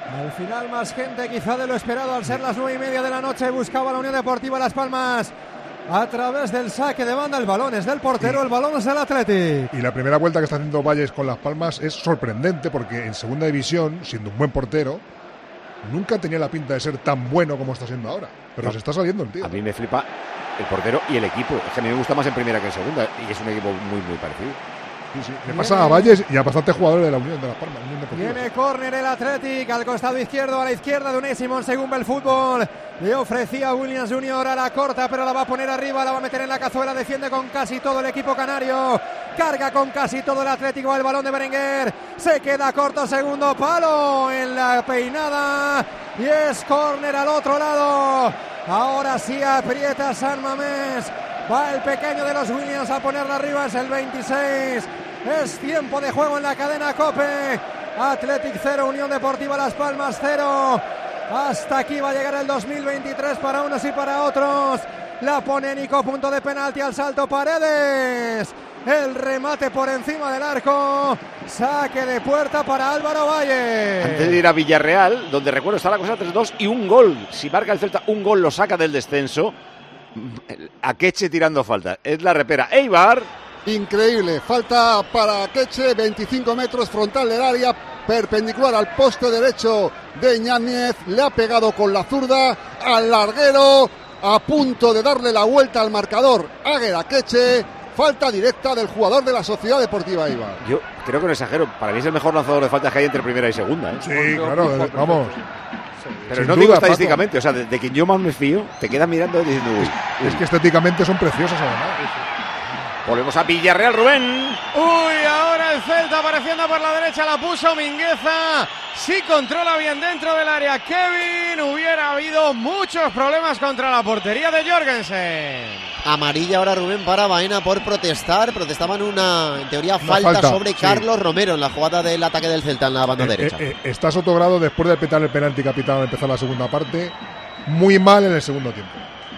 Al final más gente quizá de lo esperado, al ser las nueve y media de la noche, buscaba la Unión Deportiva Las Palmas a través del saque de banda. El balón es del portero, el balón es del Athletic. Y la primera vuelta que está haciendo Valles con Las Palmas es sorprendente, porque en segunda división, siendo un buen portero, nunca tenía la pinta de ser tan bueno como está siendo ahora, pero no. Se está saliendo el tío. A mí me flipa el portero y el equipo, es que a mí me gusta más en primera que en segunda, y es un equipo muy muy parecido. Sí, sí. Le pasa a Valles y a bastantes jugadores de la Unión de Las Palmas. Tiene córner el Athletic al costado izquierdo, a la izquierda de Unai Simón, según ve el fútbol. Le ofrecía a Williams Junior a la corta, pero la va a poner arriba, la va a meter en la cazuela. Defiende con casi todo el equipo canario. Carga con casi todo el Atlético. El balón de Berenguer se queda corto, segundo palo en la peinada. Y es córner al otro lado. Ahora sí aprieta San Mamés. Va el pequeño de los Williams a ponerla arriba, es el veintiséis. Es tiempo de juego en la cadena COPE. Athletic cero, Unión Deportiva Las Palmas cero. Hasta aquí va a llegar el dos mil veintitrés para unos y para otros. La pone Nico, punto de penalti, al salto Paredes. El remate por encima del arco. Saque de puerta para Álvaro Valle. Antes de ir a Villarreal, donde recuerdo está la cosa tres dos y un gol. Si marca el Celta un gol, lo saca del descenso. Akeche tirando falta. Es la repera. Eibar. Increíble. Falta para Akeche. veinticinco metros frontal del área. Perpendicular al poste derecho de Ñáñez. Le ha pegado con la zurda al larguero. A punto de darle la vuelta al marcador. Aguer Akeche. Falta directa del jugador de la Sociedad Deportiva Eibar. Yo creo que no exagero. Para mí es el mejor lanzador de faltas que hay entre primera y segunda, ¿eh? Sí, claro. Vamos. Pero no digo estadísticamente, o sea, de, de quien yo más me fío, te quedas mirando y diciendo, uy, uy. Es que estéticamente son preciosas además. Volvemos a Villarreal, Rubén. Uy, ahora el Celta apareciendo por la derecha, la puso Mingueza. Sí controla bien dentro del área Kevin. Hubiera habido muchos problemas contra la portería de Jorgensen. Amarilla ahora, Rubén, para Baena por protestar. Protestaban una, en teoría, falta, falta sobre sí. Carlos Romero en la jugada del ataque del Celta en la banda eh, derecha. Eh, eh, está Sotogrado después de petar el penalti capitán al empezar la segunda parte. Muy mal en el segundo tiempo.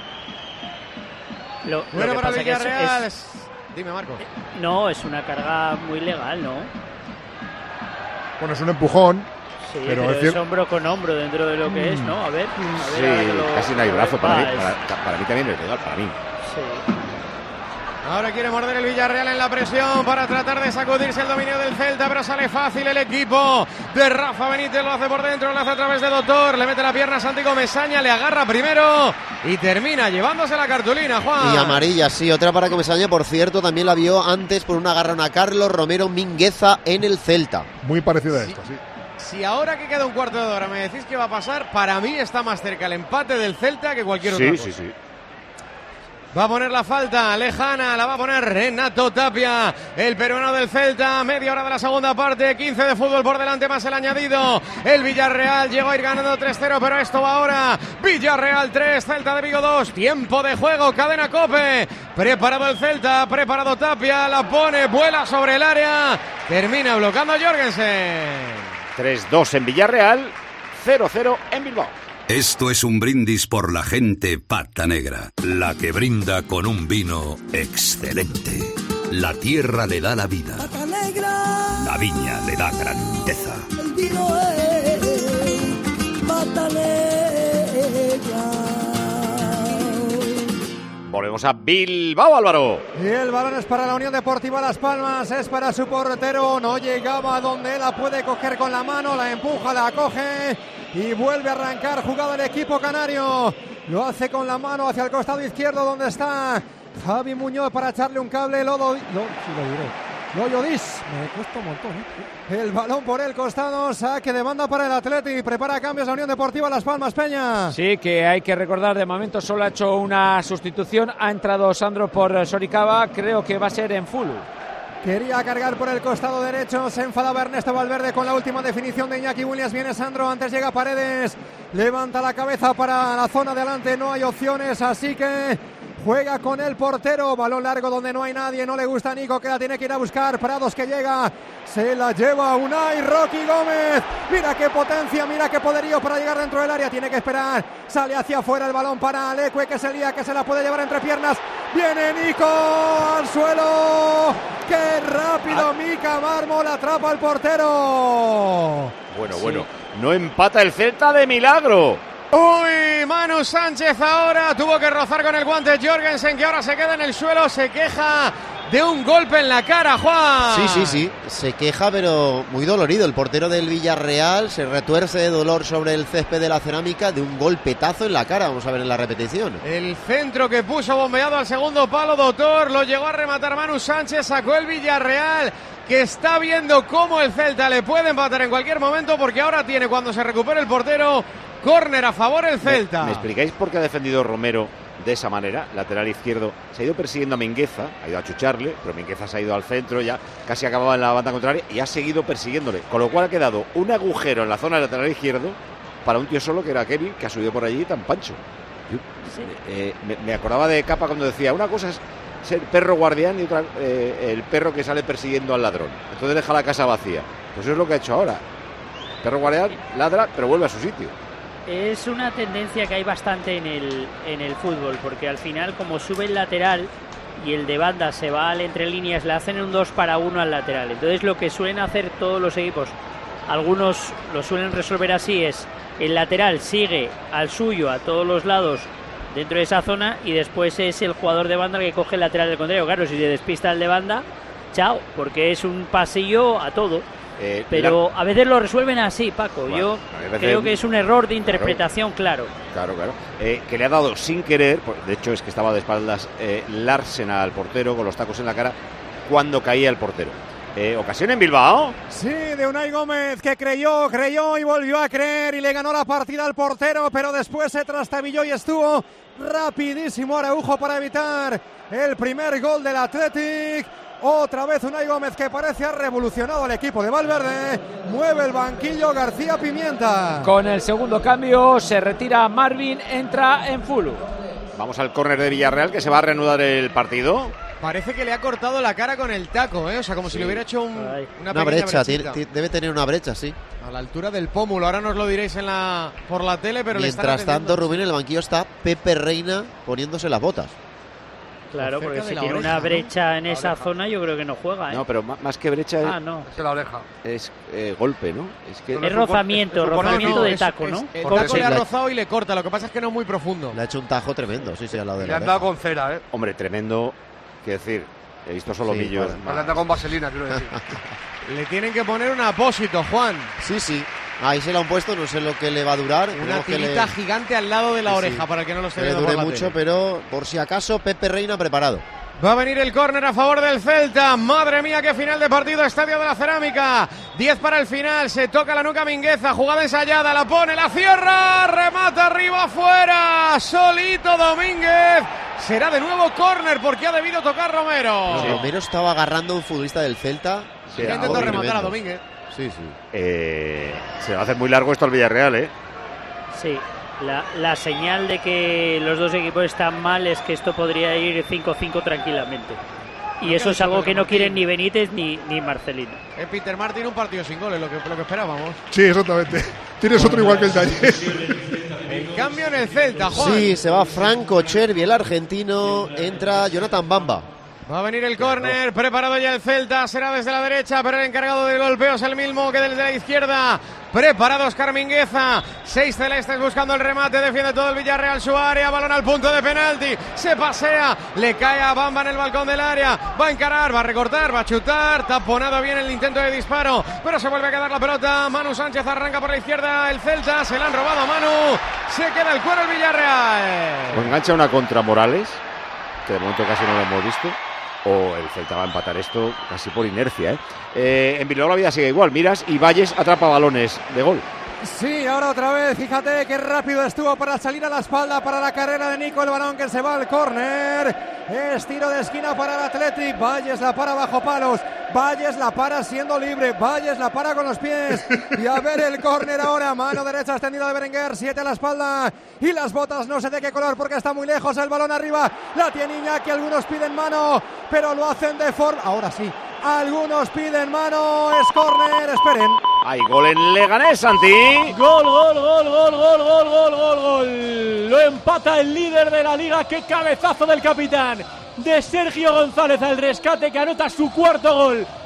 Lo, bueno, lo para Villarreal. Es, es... Dime, Marco. No, es una carga muy legal, ¿no? Bueno, es un empujón. Sí, pero, pero es, es hombro con hombro dentro de lo que mm. es, ¿no? A ver. A ver sí, lo, casi no hay brazo. Para, va, mí, es... para, para mí también es legal, para mí. Sí. Ahora quiere morder el Villarreal en la presión para tratar de sacudirse el dominio del Celta, pero sale fácil el equipo de Rafa Benítez. Lo hace por dentro, lo hace a través de Doctor. Le mete la pierna a Santiago Mesaña, le agarra primero y termina llevándose la cartulina, Juan. Y amarilla, sí, otra para Comesaña, por cierto, también la vio antes por un agarrón a Carlos Romero Mingueza en el Celta. Muy parecida a sí. esta, sí. Si ahora que queda un cuarto de hora me decís que va a pasar, para mí está más cerca el empate del Celta que cualquier sí, otra cosa. Sí, sí, sí. Va a poner la falta lejana, la va a poner Renato Tapia, el peruano del Celta, media hora de la segunda parte, quince de fútbol por delante más el añadido. El Villarreal llegó a ir ganando tres cero, pero esto va ahora. Villarreal tres, Celta de Vigo dos, tiempo de juego, cadena COPE. Preparado el Celta, preparado Tapia, la pone, vuela sobre el área, termina bloqueando Jorgensen. tres dos en Villarreal, cero cero en Bilbao. Esto es un brindis por la gente pata negra, la que brinda con un vino excelente. La tierra le da la vida, pata negra. La viña le da grandeza. El vino es pata negra. Volvemos a Bilbao, Álvaro. Y el balón es para la Unión Deportiva Las Palmas, es para su portero, no llegaba donde la puede coger con la mano, la empuja, la coge y vuelve a arrancar jugada el equipo canario. Lo hace con la mano hacia el costado izquierdo donde está Javi Muñoz para echarle un cable. Lodo, lo, sí, lo diré. Loyodis, me cuesta un montón, ¿eh? El balón por el costado, saque de banda para el Atleti, prepara cambios la Unión Deportiva Las Palmas, Peña. Sí, que hay que recordar, de momento solo ha hecho una sustitución, ha entrado Sandro por Soricaba, creo que va a ser en full. Quería cargar por el costado derecho, se enfadaba Ernesto Valverde con la última definición de Iñaki Williams, viene Sandro, antes llega Paredes, levanta la cabeza para la zona de adelante, no hay opciones, así que juega con el portero, balón largo donde no hay nadie, no le gusta a Nico, que la tiene que ir a buscar, Prados que llega, se la lleva Unai Rocky Gómez, mira qué potencia, mira qué poderío para llegar dentro del área, tiene que esperar, sale hacia afuera el balón para Alecue, que se lía, que se la puede llevar entre piernas, viene Nico al suelo, qué rápido, ah. Mika Mármol atrapa al portero. Bueno, bueno. Sí. No empata el Celta de milagro. Uy, Manu Sánchez ahora tuvo que rozar con el guante Jorgensen, que ahora se queda en el suelo, se queja de un golpe en la cara, Juan. Sí, sí, sí, se queja, pero muy dolorido. El portero del Villarreal se retuerce de dolor sobre el césped de la Cerámica de un golpetazo en la cara. Vamos a ver en la repetición. El centro que puso bombeado al segundo palo, doctor, lo llegó a rematar Manu Sánchez, sacó el Villarreal, que está viendo cómo el Celta le puede empatar en cualquier momento, porque ahora tiene, cuando se recupere el portero, córner a favor el Celta. ¿Me, ¿Me explicáis por qué ha defendido Romero de esa manera? Lateral izquierdo. Se ha ido persiguiendo a Mingueza, ha ido a chucharle, pero Mingueza se ha ido al centro, ya casi acababa en la banda contraria y ha seguido persiguiéndole. Con lo cual ha quedado un agujero en la zona del lateral izquierdo para un tío solo, que era Kevin, que ha subido por allí tan pancho. Yo, sí. eh, me, me acordaba de Capa cuando decía, una cosa es ser perro guardián y otra eh, el perro que sale persiguiendo al ladrón. Entonces deja la casa vacía. Pues eso es lo que ha hecho ahora. Perro guardián ladra, pero vuelve a su sitio. Es una tendencia que hay bastante en el, en el fútbol, porque al final, como sube el lateral y el de banda se va al entre líneas, le hacen un dos para uno al lateral. Entonces lo que suelen hacer todos los equipos, algunos lo suelen resolver así, es el lateral sigue al suyo a todos los lados dentro de esa zona y después es el jugador de banda el que coge el lateral del contrario. Claro, si le despista el de banda, chao, porque es un pasillo a todo. Eh, Pero la... a veces lo resuelven así, Paco. Bueno, Yo creo un... que es un error de interpretación, claro. Claro, claro. Eh, que le ha dado sin querer, de hecho es que estaba de espaldas eh, Larsen al portero con los tacos en la cara cuando caía el portero. Eh, ¿Ocasión en Bilbao? Sí, de Unai Gómez, que creyó, creyó y volvió a creer y le ganó la partida al portero, pero después se trastabilló y estuvo rapidísimo Araujo para evitar el primer gol del Athletic. Otra vez Unai Gómez, que parece ha revolucionado al equipo de Valverde. Mueve el banquillo García Pimienta. Con el segundo cambio se retira Marvin, entra en Fulu. Vamos al córner de Villarreal, que se va a reanudar el partido. Parece que le ha cortado la cara con el taco, ¿eh? O sea, como sí. si le hubiera hecho un, una, una brecha. Tiene, debe tener una brecha, sí. A la altura del pómulo. Ahora nos lo diréis en la por la tele, pero mientras le están tanto, Rubén, en el banquillo está Pepe Reina poniéndose las botas. Claro, porque si tiene oreja, una brecha ¿no? en esa oreja. zona, yo creo que no juega, ¿eh? No, pero más que brecha ah, es, no. es la oreja. Es eh, golpe, ¿no? Es, que es rozamiento, es, es rozamiento no, de taco, es, ¿no? Es, el taco le ha rozado y le corta, lo que pasa es que no es muy profundo. Le ha hecho un tajo tremendo, sí, sí, al lado de le la han dado con cera, ¿eh? Hombre, tremendo, quiero decir, he visto solo millos. Sí, vale. Le han dado con vaselina, quiero decir. Le tienen que poner un apósito, Juan. Sí, sí. Ahí se lo han puesto, no sé lo que le va a durar. Una tirita le... gigante al lado de la sí, oreja, sí. para que no lo esté viendo. Le dure mucho, pero por si acaso, Pepe Reina preparado. Va a venir el córner a favor del Celta. Madre mía, qué final de partido. Estadio de la Cerámica. diez para el final. Se toca la nuca Mingueza. Jugada ensayada. La pone, la cierra. Remata arriba, afuera. Solito Domínguez. Será de nuevo córner porque ha debido tocar Romero. Sí. Romero estaba agarrando a un futbolista del Celta. Sí, ha intentado rematar a Domínguez. Sí, sí. Eh, se va a hacer muy largo esto al Villarreal, ¿eh? Sí. La, la señal de que los dos equipos están mal es que esto podría ir cinco cinco tranquilamente. Y eso es algo que no quieren ni Benítez ni, ni Marcelino. Eh, Peter Martin, un partido sin goles, lo que, lo que esperábamos. Sí, exactamente. Tienes otro igual que el de ayer. En cambio en el Celta, Juan. Sí, se va Franco Cervi, el argentino. Entra Jonathan Bamba. Va a venir el córner, preparado ya el Celta, será desde la derecha, pero el encargado del golpeo es el mismo que desde la izquierda. Preparado Óscar Mingueza, seis celestes buscando el remate, defiende todo el Villarreal su área, balón al punto de penalti, se pasea, le cae a Bamba en el balcón del área, va a encarar, va a recortar, va a chutar, taponado bien el intento de disparo, pero se vuelve a quedar la pelota. Manu Sánchez arranca por la izquierda, el Celta, se la han robado a Manu, se queda el cuero el Villarreal. O engancha una contra Morales, que de momento casi no lo hemos visto, o el Celta va a empatar esto casi por inercia, ¿eh? Eh, en Bilbao la vida sigue igual, miras y Valles atrapa balones de gol. Sí, ahora otra vez, fíjate qué rápido estuvo para salir a la espalda para la carrera de Nico, el balón que se va al córner. Es tiro de esquina para el Athletic, Valles la para bajo palos, Valles la para siendo libre, Valles la para con los pies. Y a ver el córner ahora, mano derecha extendida de Berenguer, siete a la espalda y las botas no sé de qué color porque está muy lejos, el balón arriba, la tiene Iñaki, algunos piden mano, pero lo hacen de forma, ahora sí. Algunos piden mano, es córner, esperen. Hay gol en Leganés, Santi. Gol, gol, gol, gol, gol, gol, gol, gol, gol. Lo empata el líder de la liga. Qué cabezazo del capitán de Sergio González al rescate, que anota su cuarto gol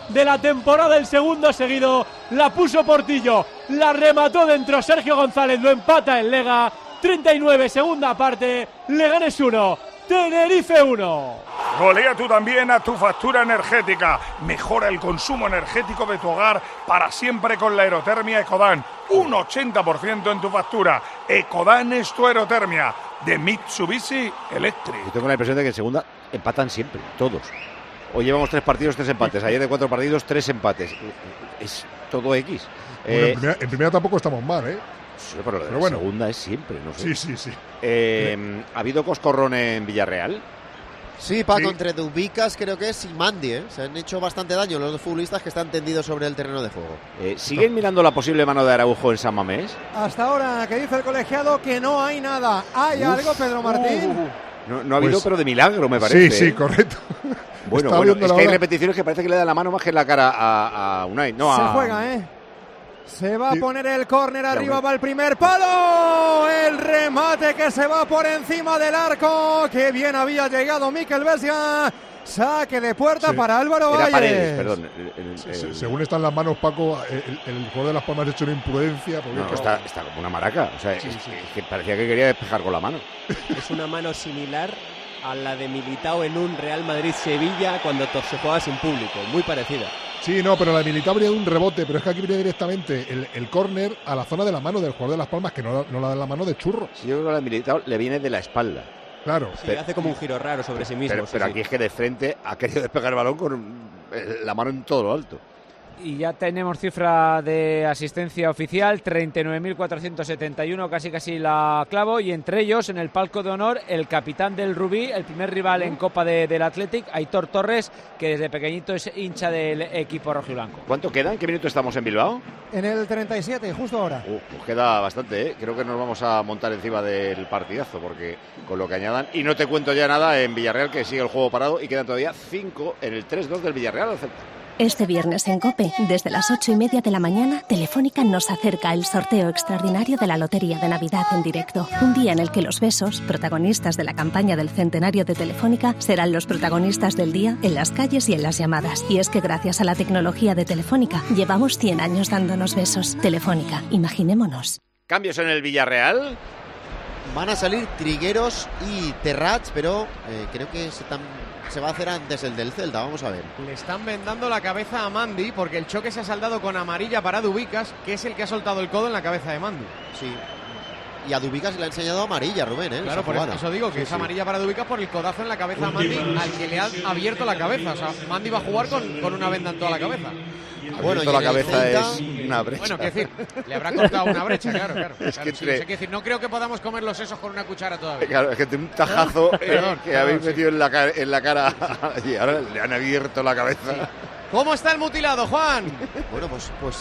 de la temporada, el segundo seguido. La puso Portillo, la remató dentro Sergio González, lo empata en Lega. treinta y nueve, segunda parte, Leganés uno, Tenerife uno. Golea tú también a tu factura energética. Mejora el consumo energético de tu hogar para siempre con la aerotermia Ecodan. Un ochenta por ciento en tu factura. Ecodan es tu aerotermia. De Mitsubishi Electric. Yo tengo la impresión de que en segunda empatan siempre, todos. Hoy llevamos tres partidos, tres empates. Ayer de cuatro partidos, tres empates. Es todo X. Bueno, eh, en, primera, en primera tampoco estamos mal, ¿eh? Sí, pero, pero bueno. La segunda es siempre, no sé. Sí, sí, sí. Eh, ¿Ha habido coscorrón en Villarreal? Sí, Paco, Sí. entre Dubicas creo que es y Mandi, ¿eh? Se han hecho bastante daño los dos futbolistas que están tendidos sobre el terreno de juego. Eh, ¿Siguen mirando la posible mano de Araujo en San Mamés? Hasta ahora, que dice el colegiado que no hay nada. ¿Hay Uf. algo, Pedro Martín? Uh, No, no ha habido, Pues- pero de milagro, me parece. Sí, sí, ¿eh? correcto. Bueno, Estaba bueno, viendo es la que hay hora. repeticiones que parece que le da la mano más que en la cara a, a Unai. No, Se a, juega, ¿eh? Se va Sí. a poner el córner arriba, hombre. va el primer palo. El remate que se va por encima del arco. Qué bien había llegado Mikel Vesga. Saque de puerta Sí. para Álvaro Era Valles. Paredes, perdón. el- el- Se- el- se- según están las manos, Paco, el, el jugador de Las Palmas ha hecho una imprudencia. Porque, No, claro, está, está como una maraca. O sea, Sí, es, sí. es que parecía que quería despejar con la mano. Es una mano similar a la de Militao en un Real Madrid-Sevilla cuando to- se juega sin público. Muy parecida. Sí, no, pero la de Militao habría un rebote, pero es que aquí viene directamente el, el córner a la zona de la mano del jugador de Las Palmas, que no, no la da en la mano de Churro. Si yo creo que la militar le viene de la espalda. Claro. Sí, Pero- hace como un giro raro sobre sí mismo. Pero, sí, pero sí. aquí es que de frente ha querido despegar el balón con eh, la mano en todo lo alto. Y ya tenemos cifra de asistencia oficial, treinta y nueve mil cuatrocientos setenta y uno, casi casi la clavo, y entre ellos, en el palco de honor, el capitán del Rubí, el primer rival en Copa de, del Athletic, Aitor Torres, que desde pequeñito es hincha del equipo rojiblanco. ¿Cuánto queda? ¿En qué minuto estamos en Bilbao? En el treinta y siete, justo ahora. Uh, pues queda bastante, ¿eh? Creo que nos vamos a montar encima del partidazo, porque con lo que añadan, y no te cuento ya nada en Villarreal, que sigue el juego parado, y quedan todavía cinco en el tres dos del Villarreal al Celta. Este viernes en COPE, desde las ocho y media de la mañana, Telefónica nos acerca el sorteo extraordinario de la Lotería de Navidad en directo. Un día en el que los besos, protagonistas de la campaña del centenario de Telefónica, serán los protagonistas del día en las calles y en las llamadas. Y es que gracias a la tecnología de Telefónica, llevamos cien años dándonos besos. Telefónica, imaginémonos. ¿Cambios en el Villarreal? Van a salir Trigueros y Terrats, pero eh, creo que se, tam- se va a hacer antes el del Celta. Vamos a ver. Le están vendando la cabeza a Mandi porque el choque se ha saldado con amarilla para Dubicas, que es el que ha soltado el codo en la cabeza de Mandi. Sí. Y a Dubicas le ha enseñado amarilla, Rubén, ¿eh? Claro, Esa por jugada. eso digo que Sí, es sí. amarilla para Dubicas por el codazo en la cabeza a Mandi, al que le ha abierto la cabeza. O sea, Mandi va a jugar con, con una venda en toda la cabeza. Bueno, Abierto y la en el cabeza Celta- es una brecha. Bueno, quiero decir, le habrá cortado una brecha, claro, claro. Es Claro, que sí, entre- o sea, quiero decir, no creo que podamos comer los sesos con una cuchara todavía. Claro, es que tiene un tajazo eh, Perdón, que perdón, habéis sí. metido en la, ca- en la cara y ahora le han abierto la cabeza. ¿Cómo está el mutilado, Juan? Bueno, pues, pues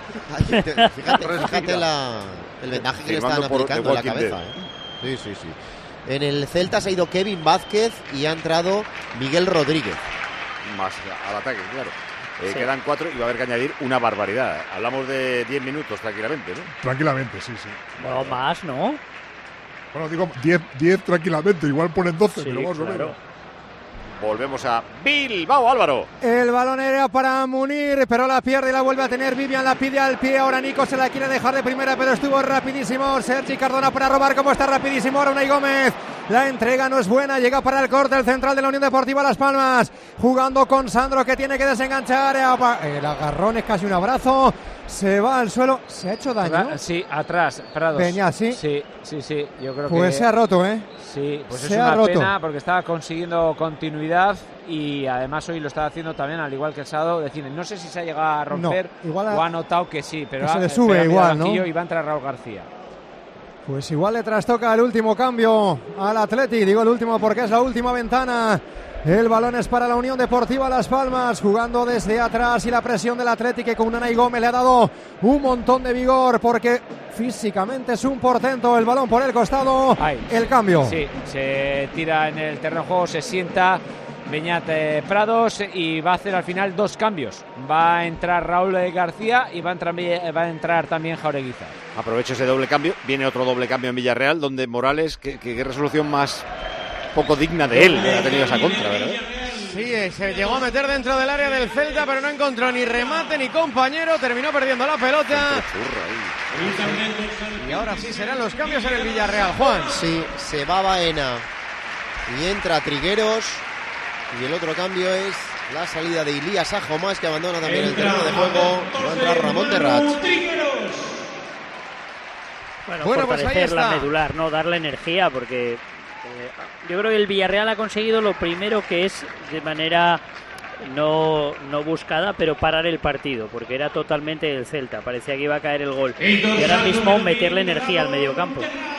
ahí te- fíjate, fíjate la, el vendaje que le están Firmando por aplicando The en la Walking cabeza. Dead. ¿eh? Sí, sí, sí. En el Celta se ha ido Kevin Vázquez y ha entrado Miguel Rodríguez. Más al ataque, claro. Eh, Sí. Quedan cuatro y va a haber que añadir una barbaridad. Hablamos de diez minutos tranquilamente, ¿no? Tranquilamente, sí, sí. No, más, ¿no? Bueno, digo diez tranquilamente, igual ponen doce, Sí, pero más o claro. menos. Volvemos a Bilbao, Álvaro. El balón era para Munir, pero la pierde y la vuelve a tener Vivian, la pide al pie, ahora Nico se la quiere dejar de primera, pero estuvo rapidísimo Sergi Cardona para robar, como está rapidísimo ahora Unai Gómez, la entrega no es buena, llega para el corte el central de la Unión Deportiva Las Palmas, jugando con Sandro que tiene que desenganchar, el agarrón es casi un abrazo, se va al suelo, se ha hecho daño. Atra- Sí, atrás, Prados. Peña, sí. Sí, sí, sí, yo creo que... Pues se ha roto, ¿eh? Sí, pues Se es ha una roto. pena porque estaba consiguiendo continuidad y además hoy lo está haciendo también, al igual que el sábado, de cine. No sé si se ha llegado a romper No, igual a- o ha notado que sí, pero que se ha- le sube pero ha mirado igual, al banquillo ¿no? y va a entrar Raúl García. Pues igual le trastoca el último cambio al Atleti, digo el último porque es la última ventana. El balón es para la Unión Deportiva Las Palmas, jugando desde atrás y la presión del Atleti que con Unai Gómez le ha dado un montón de vigor porque físicamente es un portento. El balón por el costado, Ahí. el cambio. Sí, se tira en el terreno de juego, se sienta Beñat eh, Prados y va a hacer al final dos cambios. Va a entrar Raúl García y va a entrar, va a entrar también Jaureguiza. Aprovecho ese doble cambio. Viene otro doble cambio en Villarreal, donde Morales, qué, qué- qué resolución más poco digna de él, que ha tenido esa contra, ¿verdad? Sí, se llegó a meter dentro del área del Celta, pero no encontró ni remate ni compañero. Terminó perdiendo la pelota. Y ahora sí serán los cambios en el Villarreal, Juan. Sí, se va Baena y entra Trigueros. Y el otro cambio es la salida de Ilías Ajomás, que abandona también el terreno de juego. Va a entrar Ramón Terrats. Bueno, Bueno, pues fortalecer ahí la está. medular, ¿no? Darle energía, porque eh, yo creo que el Villarreal ha conseguido lo primero, que es de manera no, no buscada, pero parar el partido, porque era totalmente el Celta. Parecía que iba a caer el gol. Y ahora mismo meterle energía al mediocampo.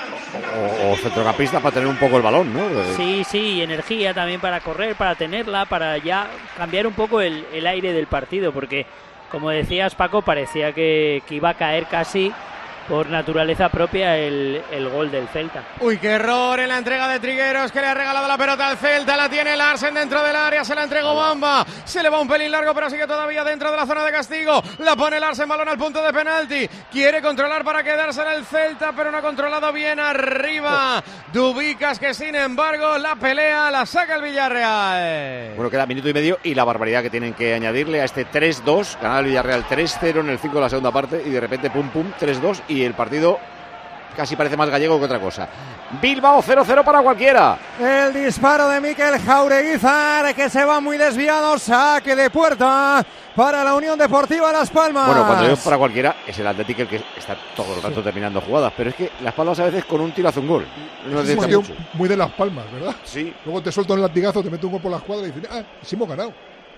O, o centrocampista para tener un poco el balón, ¿no? Sí, sí, energía también para correr, para tenerla, para ya cambiar un poco el, el aire del partido, porque, como decías, Paco, parecía que, que iba a caer casi por naturaleza propia el, el gol del Celta. Uy, qué error en la entrega de Trigueros, que le ha regalado la pelota al Celta. La tiene Larsen dentro del área, se la entregó Bamba. Se le va un pelín largo, pero sigue todavía dentro de la zona de castigo. La pone Larsen, balón al punto de penalti. Quiere controlar para quedársela el Celta, pero no ha controlado bien arriba. Dubicas, que sin embargo la pelea la saca el Villarreal. Bueno, queda minuto y medio y la barbaridad que tienen que añadirle a este tres dos. Ganar el Villarreal tres cero en el cinco de la segunda parte y de repente pum pum tres dos y el partido casi parece más gallego que otra cosa. Bilbao cero cero para cualquiera. El disparo de Mikel Jaureguizar, que se va muy desviado. Saque de puerta para la Unión Deportiva Las Palmas. Bueno, cuando digo para cualquiera, es el Atlético el que está todo el rato sí. terminando jugadas. Pero es que Las Palmas a veces con un tiro hace un gol. No es un mucho. Muy de Las Palmas, ¿verdad? Sí. Luego te suelto un latigazo, te meto un gol por la escuadra y dices, ah, sí hemos ganado.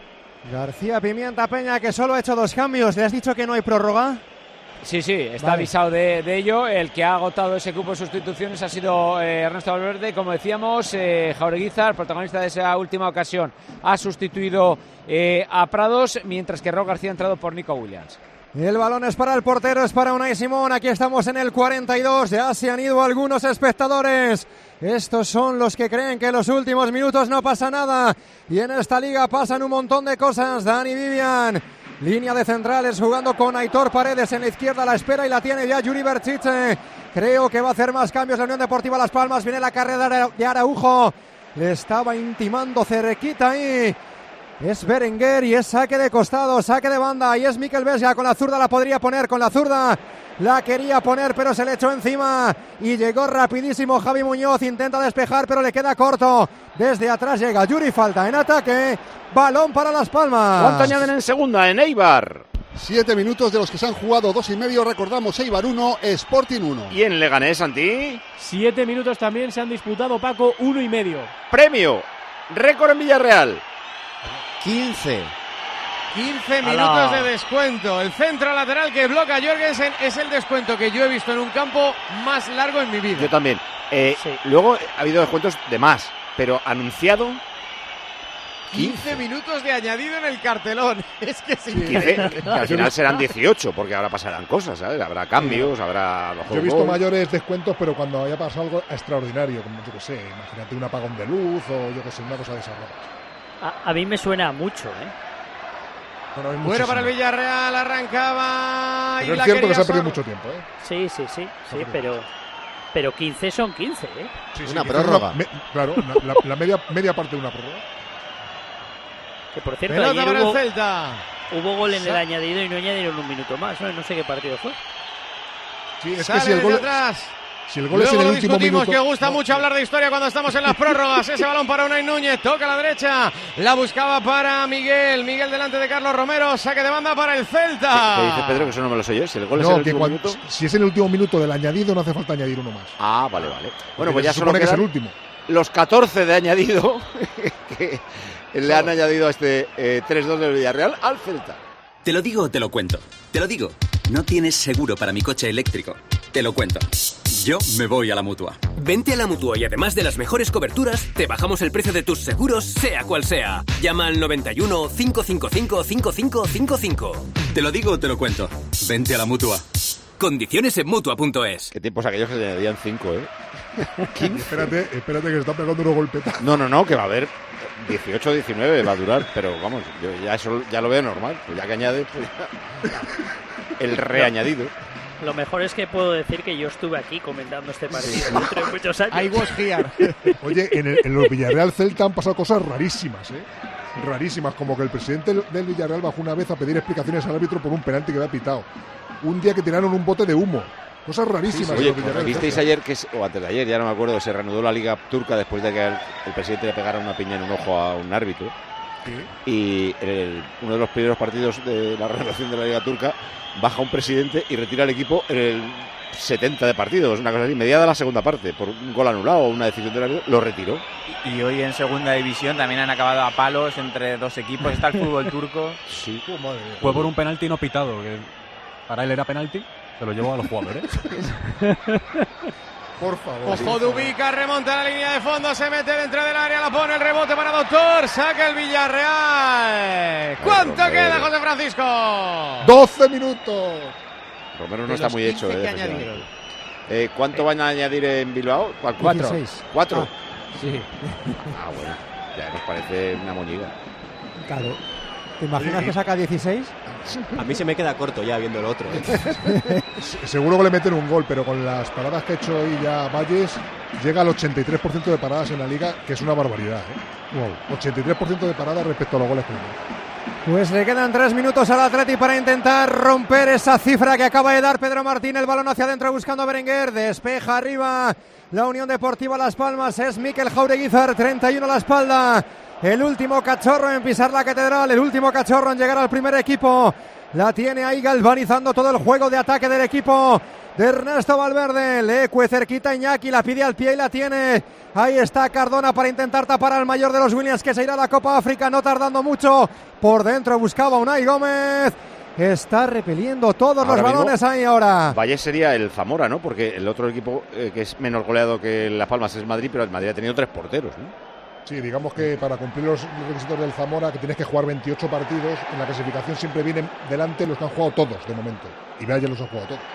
García Pimienta Peña, que solo ha hecho dos cambios. ¿Le has dicho que no hay prórroga? Sí, sí, está vale. avisado de, de ello. El que ha agotado ese cupo de sustituciones ha sido eh, Ernesto Valverde. Como decíamos, eh, Jaureguizar, protagonista de esa última ocasión, ha sustituido eh, a Prados, mientras que Roc García ha entrado por Nico Williams. El balón es para el portero, es para Unai Simón. Aquí estamos en el cuarenta y dos. Ya se han ido algunos espectadores. Estos son los que creen que en los últimos minutos no pasa nada. Y en esta liga pasan un montón de cosas. Dani Vivian. Línea de centrales jugando con Aitor Paredes en la izquierda, a la espera, y la tiene ya Yuri Berchiche. Creo que va a hacer más cambios la Unión Deportiva Las Palmas. Viene la carrera de Araujo. Le estaba intimando cerquita ahí. Es Berenguer y es saque de costado, saque de banda. Y es Mikel Vesga con la zurda, la podría poner con la zurda. La quería poner, pero se le echó encima. Y llegó rapidísimo Javi Muñoz. Intenta despejar, pero le queda corto. Desde atrás llega Yuri, falta en ataque. Balón para Las Palmas. ¿Cuánto añaden en segunda en Eibar? Siete minutos de los que se han jugado dos y medio. Recordamos, Eibar uno, Sporting uno. ¿Y en Leganés, Santi? Siete minutos también se han disputado, Paco, uno y medio. Premio, récord en Villarreal. quince. quince minutos de descuento. El centro lateral que bloca Jorgensen es el descuento que yo he visto en un campo más largo en mi vida. Yo también. Eh, sí. Luego ha habido descuentos de más, pero anunciado... quince minutos de añadido en el cartelón. Es que sí. quince, que al final serán dieciocho, porque ahora pasarán cosas, ¿sabes? Habrá cambios, habrá... Yo he visto gol. mayores descuentos, pero cuando haya pasado algo extraordinario, como yo que sé, imagínate un apagón de luz o yo que sé, una cosa de esas raras. A, a mí me suena mucho, ¿eh? Bueno, bueno para el Villarreal, arrancaba... Pero y es cierto que se ha perdido solo. mucho tiempo, ¿eh? Sí, sí, sí, sí, pero... Pero quince son quince, ¿eh? Sí, sí, una prórroga. Me, claro, una, la, la media, media parte de una prórroga. Que por cierto, pelota ayer para hubo, el Celta. Hubo gol en el añadido y no añadieron un minuto más, ¿no? No sé qué partido fue. Sí, es Sale que si el gol... atrás. Si el gol Luego es en el lo último discutimos, minuto... que gusta no. mucho hablar de historia cuando estamos en las prórrogas. Ese balón para Unai Núñez, toca a la derecha, la buscaba para Miguel, Miguel delante de Carlos Romero, saque de banda para el Celta. ¿Qué, qué dice Pedro? Que eso no me lo sé yo. Si el gol no, es en el que último cuando, minuto... Si es en el último minuto del añadido, no hace falta añadir uno más. Ah, vale, vale. Bueno, Porque pues ya se solo supone que es el quedan último. los catorce de añadido que le han añadido a este eh, tres dos del Villarreal al Celta. Te lo digo o te lo cuento. Te lo digo. No tienes seguro para mi coche eléctrico. Te lo cuento. Yo me voy a la Mutua. Vente a la Mutua y además de las mejores coberturas, te bajamos el precio de tus seguros, sea cual sea. Llama al noventa y uno, cinco cinco cinco, cinco cinco cinco cinco. Te lo digo o te lo cuento. Vente a la Mutua. Condiciones en Mutua punto es. Qué tiempos aquellos que le añadían cinco, ¿eh? espérate, espérate que se está pegando unos golpetazos. No, no, no, que va a haber dieciocho diecinueve va a durar, pero vamos, yo ya eso ya lo veo normal. Pues ya que añade, pues ya. El reañadido. Lo mejor es que puedo decir que yo estuve aquí comentando este partido sí. dentro de muchos años. I was here. Oye, en, el, en los Villarreal Celta han pasado cosas rarísimas, ¿eh? rarísimas, como que el presidente del Villarreal bajó una vez a pedir explicaciones al árbitro por un penalti que había pitado. Un día que tiraron un bote de humo. Cosas rarísimas. Sí, sí. Oye, pues, visteis ayer, que es, o antes de ayer, ya no me acuerdo, se reanudó la Liga Turca después de que el, el presidente le pegara una piña en un ojo a un árbitro. ¿Sí? Y el, uno de los primeros partidos de la reanudación de la Liga Turca baja un presidente y retira al equipo en el setenta de partidos, una cosa así, mediada la segunda parte, por un gol anulado o una decisión del árbitro, lo retiró. Y hoy en segunda división también han acabado a palos entre dos equipos. Está el fútbol turco. Sí. Oh, fue por un penalti no pitado, que para él era penalti. Se lo llevó a los jugadores. Por favor. Ojo de Ubica, remonta la línea de fondo, se mete dentro del área, la pone el rebote para Doctor, saca el Villarreal. ¿Cuánto Romero. queda, José Francisco? doce minutos. Romero no está muy hecho. Eh, eh, ¿Cuánto van a añadir en Bilbao? Cuatro. ¿Cuatro? Ah, sí. Ah, bueno. Ya nos parece una moñiga. Claro. ¿Te imaginas que saca dieciséis? A mí se me queda corto ya viendo lo otro. ¿eh? Seguro que le meten un gol, pero con las paradas que ha hecho hoy ya Valles, llega al ochenta y tres por ciento de paradas en la liga, que es una barbaridad. ¿eh? Wow. ochenta y tres por ciento de paradas respecto a los goles que le. Pues le quedan tres minutos al Atleti para intentar romper esa cifra que acaba de dar Pedro Martín. El balón hacia adentro buscando a Berenguer. Despeja arriba la Unión Deportiva Las Palmas. Es Mikel Jaureguizar, treinta y uno a la espalda. El último cachorro en pisar la catedral, el último cachorro en llegar al primer equipo. La tiene ahí galvanizando todo el juego de ataque del equipo de Ernesto Valverde. Leque cerquita Iñaki, la pide al pie y la tiene. Ahí está Cardona para intentar tapar al mayor de los Williams, que se irá a la Copa África, no tardando mucho. Por dentro buscaba Unai Gómez. Está repeliendo todos ahora los balones mismo, ahí ahora. Valle sería el Zamora, ¿no? Porque el otro equipo eh, que es menos goleado que Las Palmas es Madrid, pero el Madrid ha tenido tres porteros, ¿no? Sí, digamos que para cumplir los requisitos del Zamora, que tienes que jugar veintiocho partidos, en la clasificación siempre vienen delante los que han jugado todos de momento. Y Valle los ha jugado todos.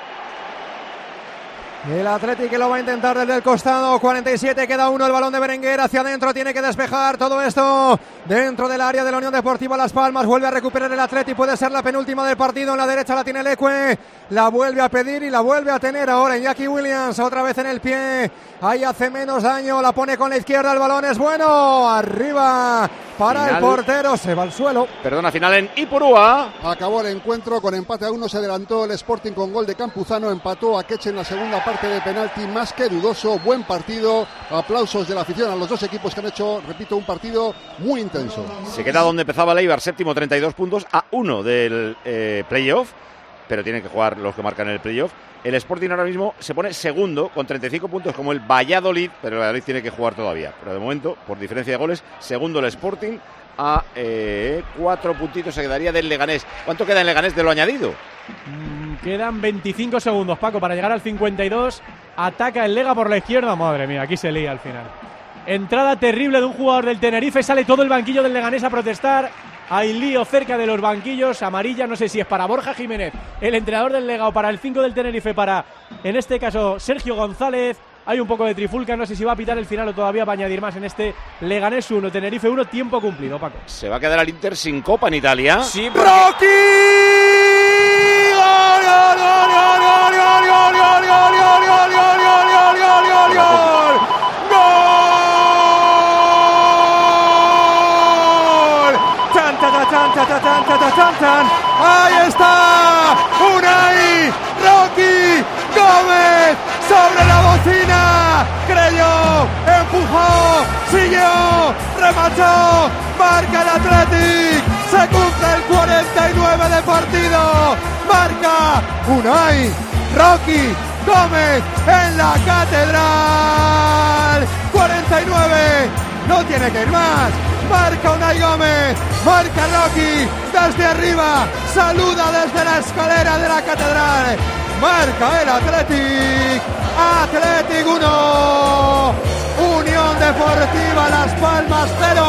El Atlético lo va a intentar desde el costado, cuarenta y siete, queda uno, el balón de Berenguer hacia adentro, tiene que despejar todo esto dentro del área de la Unión Deportiva Las Palmas, vuelve a recuperar el Atlético, puede ser la penúltima del partido, en la derecha la tiene Leque, la vuelve a pedir y la vuelve a tener ahora Iñaki Williams, otra vez en el pie, ahí hace menos daño, la pone con la izquierda, el balón es bueno, arriba para final, el portero, se va al suelo. Perdona, final en Ipurúa. Acabó el encuentro con empate a uno, se adelantó el Sporting con gol de Campuzano, empató a Queche en la segunda parte. Parte de penalti más que dudoso, buen partido, aplausos de la afición a los dos equipos que han hecho, repito, un partido muy intenso. Se queda donde empezaba el Eibar, séptimo, treinta y dos puntos, a uno del eh, playoff, pero tienen que jugar los que marcan el playoff. El Sporting ahora mismo se pone segundo con treinta y cinco puntos como el Valladolid, pero el Valladolid tiene que jugar todavía. Pero de momento, por diferencia de goles, segundo el Sporting a eh, cuatro puntitos se quedaría del Leganés. ¿Cuánto queda en Leganés de lo añadido? Mm, quedan veinticinco segundos, Paco, para llegar al cincuenta y dos. Ataca el Lega por la izquierda. Madre mía, aquí se lía al final. Entrada terrible de un jugador del Tenerife. Sale todo el banquillo del Leganés a protestar. Hay lío cerca de los banquillos. Amarilla, no sé si es para Borja Jiménez, el entrenador del Lega, o para el cinco del Tenerife, para, en este caso, Sergio González. Hay un poco de trifulca, no sé si va a pitar el final o todavía va a añadir más en este Leganés uno, Tenerife uno, tiempo cumplido, Paco. Se va a quedar al Inter sin Copa en Italia. Sí, porque... ¡Rocky! ¡Gol, gol, gol, gol, gol, gol, gol, gol, gol, gol, gol, gol, gol, gol, gol, gol! ¡Tan, tan, tan, tan, tan, tan, tan, tan! ¡Ahí está! ¡Unai Rocky Gómez! Sobre la bocina, creyó, empujó, siguió, remató, marca el Athletic, se cumple el cuarenta y nueve de partido, marca Unai Rocky Gómez en la catedral, cuarenta y nueve, no tiene que ir más, marca Unai Gómez, marca Rocky desde arriba, saluda desde la escalera de la catedral. Marca el Athletic, Athletic uno, Unión Deportiva Las Palmas cero.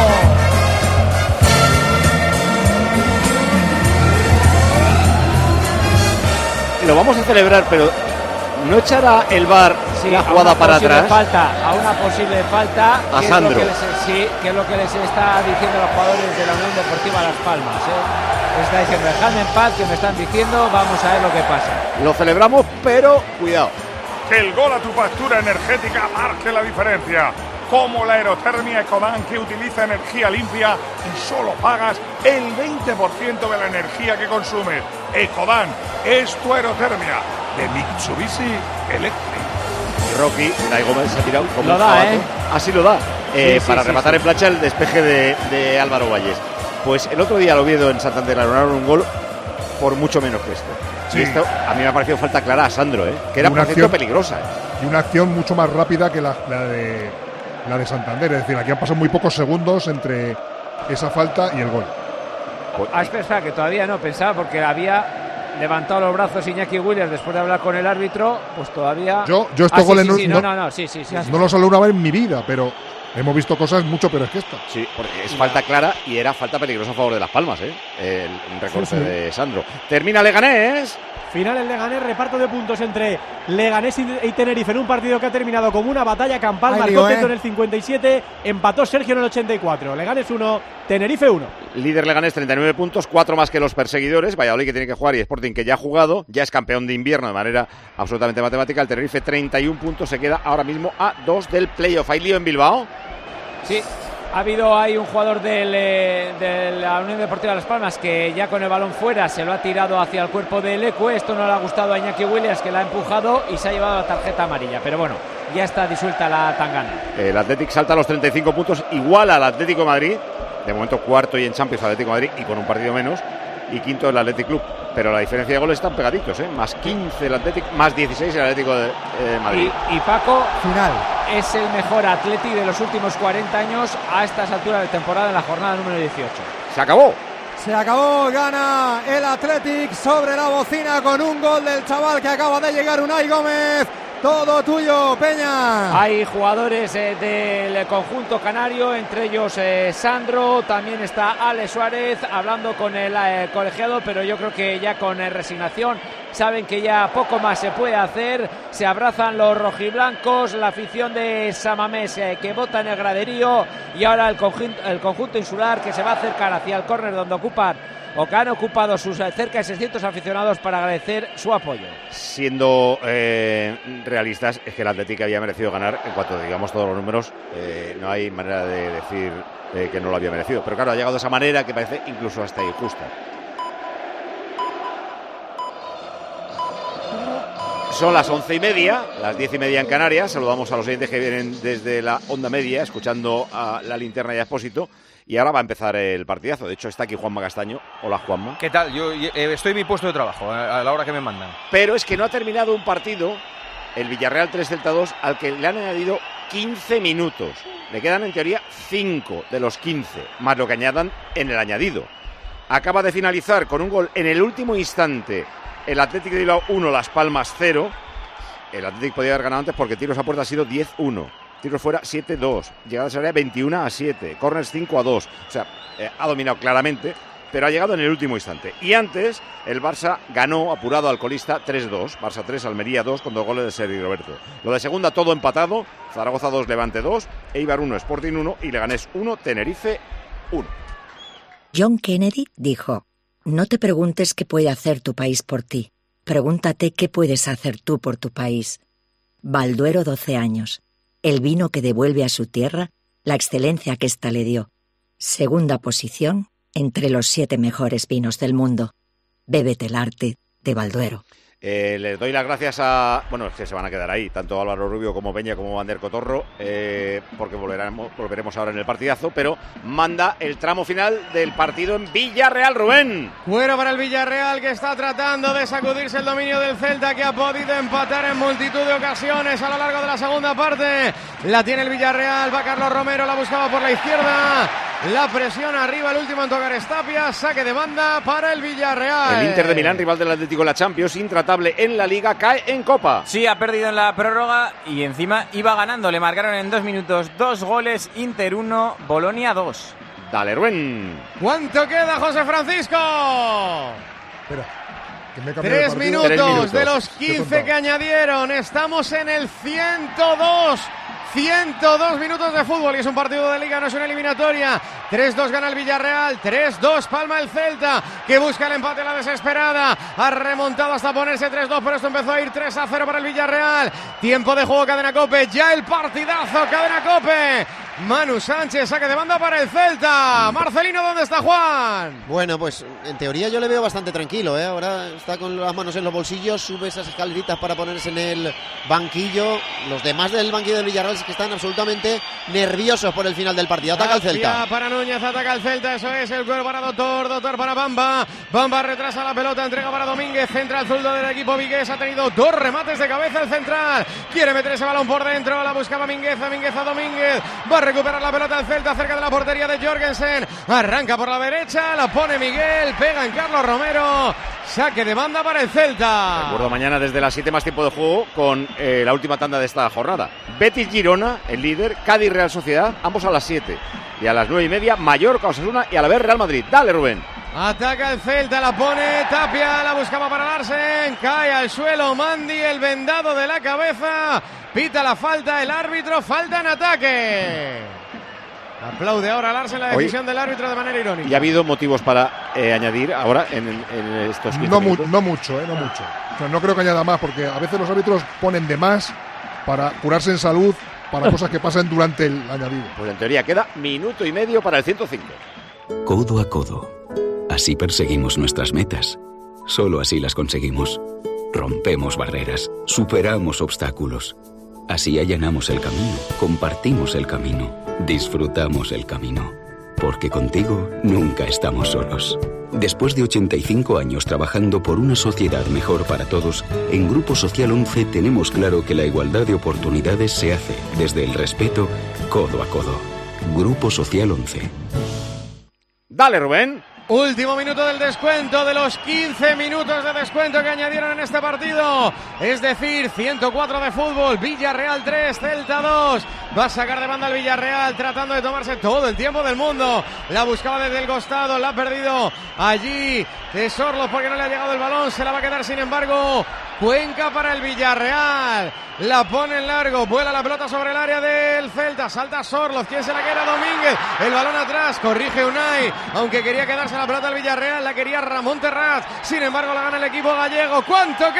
Lo vamos a celebrar, pero ¿no echará el V A R sí, la jugada para atrás? Falta, a una posible falta. A Sandro. Que les, sí, que es lo que les está diciendo los jugadores de la Unión Deportiva Las Palmas, ¿eh? Está diciendo, dejadme en paz, que me están diciendo, vamos a ver lo que pasa. Lo celebramos, pero cuidado. Que el gol a tu factura energética marque la diferencia. como la aerotermia Ecodan, que utiliza energía limpia y solo pagas el veinte por ciento de la energía que consumes. Ecodan es tu aerotermia de Mitsubishi Electric. Y Rocky, Dai Gómez se ha tirado como lo un da, jabato. ¿eh? Así lo da, eh, Sí, sí, para sí, rematar sí. en plancha el despeje de, de Álvaro Valles. Pues el otro día lo Oviedo en Santander anularon un gol por mucho menos que esto. Sí. Y esto a mí me ha parecido falta clara a Sandro, ¿eh? Que era Una por cierto acción- peligrosa. ¿eh? Y una acción mucho más rápida que la, la de la de Santander. Es decir, aquí han pasado muy pocos segundos entre esa falta y el gol. Ah, espera, espera, que todavía no pensaba porque había levantado los brazos Iñaki Williams después de hablar con el árbitro, pues todavía. Yo, yo estos Ah, sí, goles sí, no, sí, no, no, no, sí, sí, sí, sí. no los hablo una vez en mi vida, pero hemos visto cosas mucho peores que esta. Sí, porque es falta clara y era falta peligrosa a favor de Las Palmas, ¿eh? El, el recorte Sí, sí. de Sandro. Termina Leganés. Final el Leganés, reparto de puntos entre Leganés y y Tenerife en un partido que ha terminado como una batalla campal. Ay, Marcó lío, Teto ¿eh? en el cincuenta y siete, empató Sergio en el ochenta y cuatro. Leganés uno, Tenerife uno. Líder Leganés, treinta y nueve puntos, cuatro más que los perseguidores. Valladolid que tiene que jugar y Sporting que ya ha jugado, ya es campeón de invierno de manera absolutamente matemática. El Tenerife, treinta y uno puntos, se queda ahora mismo a dos del playoff. ¿Hay lío en Bilbao? Sí, ha habido ahí un jugador del, eh, de la Unión Deportiva Las Palmas que ya con el balón fuera se lo ha tirado hacia el cuerpo del Ecue. Esto no le ha gustado a Iñaki Williams, que la ha empujado y se ha llevado la tarjeta amarilla. Pero bueno, ya está disuelta la tangana. El Athletic salta a los treinta y cinco puntos, igual al Atlético de Madrid. De momento cuarto y en Champions Atlético de Madrid y con un partido menos. Y quinto el Athletic Club. Pero la diferencia de goles están pegaditos, ¿eh? Más quince el Athletic, más dieciséis el Atlético de eh, Madrid. Y, y Paco Final. es el mejor Atleti de los últimos cuarenta años a estas alturas de temporada en la jornada número dieciocho. Se acabó. Se acabó, gana el Athletic sobre la bocina con un gol del chaval que acaba de llegar, Unai Gómez. Todo tuyo, Peña. Hay jugadores eh, del conjunto canario, entre ellos eh, Sandro, también está Ale Suárez hablando con el eh, colegiado, pero yo creo que ya con eh, resignación saben que ya poco más se puede hacer. Se abrazan los rojiblancos, la afición de Samamés eh, que vota en el graderío y ahora el conjunto, el conjunto insular que se va a acercar hacia el córner donde ocupan o que han ocupado sus eh, cerca de seiscientos aficionados para agradecer su apoyo. Siendo eh, realistas, es que el Atlético había merecido ganar. En cuanto digamos todos los números, eh, no hay manera de decir eh, que no lo había merecido. Pero claro, ha llegado de esa manera que parece incluso hasta injusta. Son las once y media, las diez y media en Canarias. Saludamos a los oyentes que vienen desde la onda media, escuchando a la linterna y a Expósito. Y ahora va a empezar el partidazo. De hecho, está aquí Juanma Castaño. Hola, Juanma. ¿Qué tal? Yo eh, estoy en mi puesto de trabajo, a, a la hora que me mandan. Pero es que no ha terminado un partido, el Villarreal tres Celta dos, al que le han añadido quince minutos. Le quedan en teoría cinco de los quince, más lo que añadan en el añadido. Acaba de finalizar con un gol en el último instante el Athletic de Bilbao uno, Las Palmas cero. El Athletic podía haber ganado antes porque tiros a puerta ha sido diez uno. Tiros fuera siete dos. Llegadas a área veintiuno a siete. Corners cinco a dos. O sea, eh, ha dominado claramente, pero ha llegado en el último instante. Y antes, el Barça ganó, apurado al colista, tres dos. Barça tres, Almería dos, con dos goles de Sergi Roberto. Lo de segunda, todo empatado. Zaragoza dos, Levante dos. Eibar uno, Sporting uno. Y Leganés uno, Tenerife uno. John Kennedy dijo: no te preguntes qué puede hacer tu país por ti. Pregúntate qué puedes hacer tú por tu país. Balduero, doce años. El vino que devuelve a su tierra la excelencia que ésta le dio. Segunda posición entre los siete mejores vinos del mundo. Bébete el arte de Balduero. Eh, les doy las gracias a... Bueno, es que se van a quedar ahí, tanto Álvaro Rubio como Peña como Ander Cotorro, eh, porque volveremos, volveremos ahora en el partidazo, pero manda el tramo final del partido en Villarreal, Rubén. Fuera para el Villarreal, que está tratando de sacudirse el dominio del Celta, que ha podido empatar en multitud de ocasiones a lo largo de la segunda parte. La tiene el Villarreal, va Carlos Romero, la buscaba por la izquierda. La presión arriba, el último en tocar es Tapia, saque de banda para el Villarreal. El Inter de Milán, rival del Atlético en la Champions, intratable en la Liga, cae en Copa. Sí, ha perdido en la prórroga y encima iba ganando. Le marcaron en dos minutos dos goles, Inter uno, Bolonia dos. Dale, Rubén. ¿Cuánto queda, José Francisco? Espera, que me he cambiado Tres de partido. minutos, Tres minutos de los ¿Qué he quince contado? que añadieron. Estamos en el ciento dos. ciento dos minutos de fútbol y es un partido de Liga, no es una eliminatoria. tres dos gana el Villarreal, tres dos palma el Celta, que busca el empate a la desesperada. Ha remontado hasta ponerse tres dos, pero esto empezó a ir tres a cero para el Villarreal. Tiempo de juego, Cadena COPE, ya el partidazo, Cadena COPE. Manu Sánchez, saque de banda para el Celta. Marcelino, ¿dónde está Juan? Bueno, pues en teoría yo le veo bastante tranquilo, ¿eh? Ahora está con las manos en los bolsillos, sube esas escaleritas para ponerse en el banquillo. Los demás del banquillo del Villarreal es que están absolutamente nerviosos por el final del partido. Ataca el Celta. Para Núñez, ataca el Celta, eso es, el gol para Doctor, Doctor para Bamba. Bamba retrasa la pelota, entrega para Domínguez, centra al zurdo del equipo Vigués, ha tenido dos remates de cabeza el central. Quiere meter ese balón por dentro, la buscaba Mínguez, Mínguez a Domínguez. Va a recuperar la pelota el Celta cerca de la portería de Jorgensen. Arranca por la derecha, la pone Miguel, pega en Carlos Romero. Saque de banda para el Celta. Recuerdo mañana desde las siete más tiempo de juego con eh, la última tanda de esta jornada. Betis Girona, el líder, Cádiz Real Sociedad, ambos a las siete. Y a las nueve y media, Mallorca Osasuna y a la vez Real Madrid. Dale, Rubén. Ataca el Celta, la pone Tapia, la buscaba para Larsen, cae al suelo Mandi, el vendado de la cabeza, pita la falta el árbitro, falta en ataque. Aplaude ahora Larsen la decisión Hoy, del árbitro de manera irónica. ¿Y ha habido motivos para eh, añadir ahora en, en estos quince no minutos? Mu- no mucho, eh, no mucho. O sea, no creo que añada más, porque a veces los árbitros ponen de más para curarse en salud, para cosas que pasan durante el añadido. Pues en teoría queda minuto y medio para el ciento cinco. Codo a codo. Así perseguimos nuestras metas. Solo así las conseguimos. Rompemos barreras, superamos obstáculos. Así allanamos el camino, compartimos el camino, disfrutamos el camino. Porque contigo nunca estamos solos. Después de ochenta y cinco años trabajando por una sociedad mejor para todos, en Grupo Social once tenemos claro que la igualdad de oportunidades se hace desde el respeto, codo a codo. Grupo Social once. Dale, Rubén. Último minuto del descuento, de los quince minutos de descuento que añadieron en este partido. Es decir, ciento cuatro de fútbol, Villarreal tres, Celta dos. Va a sacar de banda el Villarreal tratando de tomarse todo el tiempo del mundo. La buscaba desde el costado, la ha perdido allí Sorlos porque no le ha llegado el balón. Se la va a quedar sin embargo Cuenca para el Villarreal. La pone en largo, vuela la pelota sobre el área del Celta, salta Sorloz, ¿quién se la queda? Domínguez, el balón atrás, corrige Unai, aunque quería quedarse la pelota al Villarreal, la quería Ramón Terraz, sin embargo la gana el equipo gallego. ¿Cuánto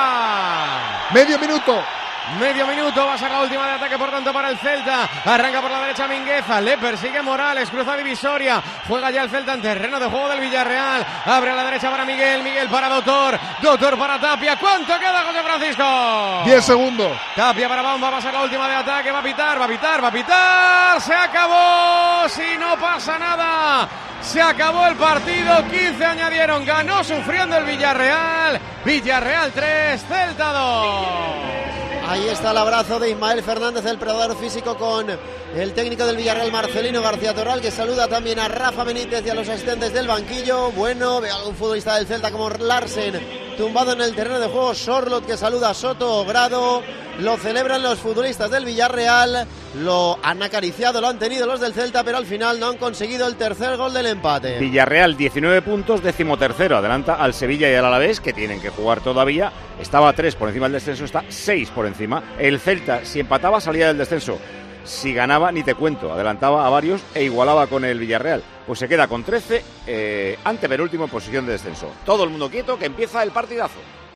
queda? Medio minuto. Medio minuto, va a ser la última de ataque por tanto para el Celta. Arranca por la derecha Mingueza, le persigue Morales, cruza divisoria, juega ya el Celta en terreno de juego del Villarreal. Abre a la derecha para Miguel, Miguel para Doctor, Doctor para Tapia. ¿Cuánto queda, José Francisco? diez segundos. Tapia para Bamba, va a ser la última de ataque, va a pitar, va a pitar, va a pitar. Se acabó, si no pasa nada. Se acabó el partido, quince añadieron, ganó sufriendo el Villarreal. Villarreal tres, Celta dos. Ahí está el abrazo de Ismael Fernández, el preparador físico, con el técnico del Villarreal, Marcelino García Toral, que saluda también a Rafa Benítez y a los asistentes del banquillo. Bueno, ve a algún futbolista del Celta como Larsen, tumbado en el terreno de juego. Sorloth, que saluda a Soto Grado. Lo celebran los futbolistas del Villarreal. Lo han acariciado, lo han tenido los del Celta, pero al final no han conseguido el tercer gol del empate. Villarreal diecinueve puntos, decimotercero. Adelanta al Sevilla y al Alavés, que tienen que jugar todavía. Estaba tres por encima del descenso, está seis por encima. El Celta, si empataba, salía del descenso. Si ganaba, ni te cuento, adelantaba a varios e igualaba con el Villarreal. Pues se queda con trece, eh, antepenúltimo en posición de descenso. Todo el mundo quieto, que empieza el partidazo.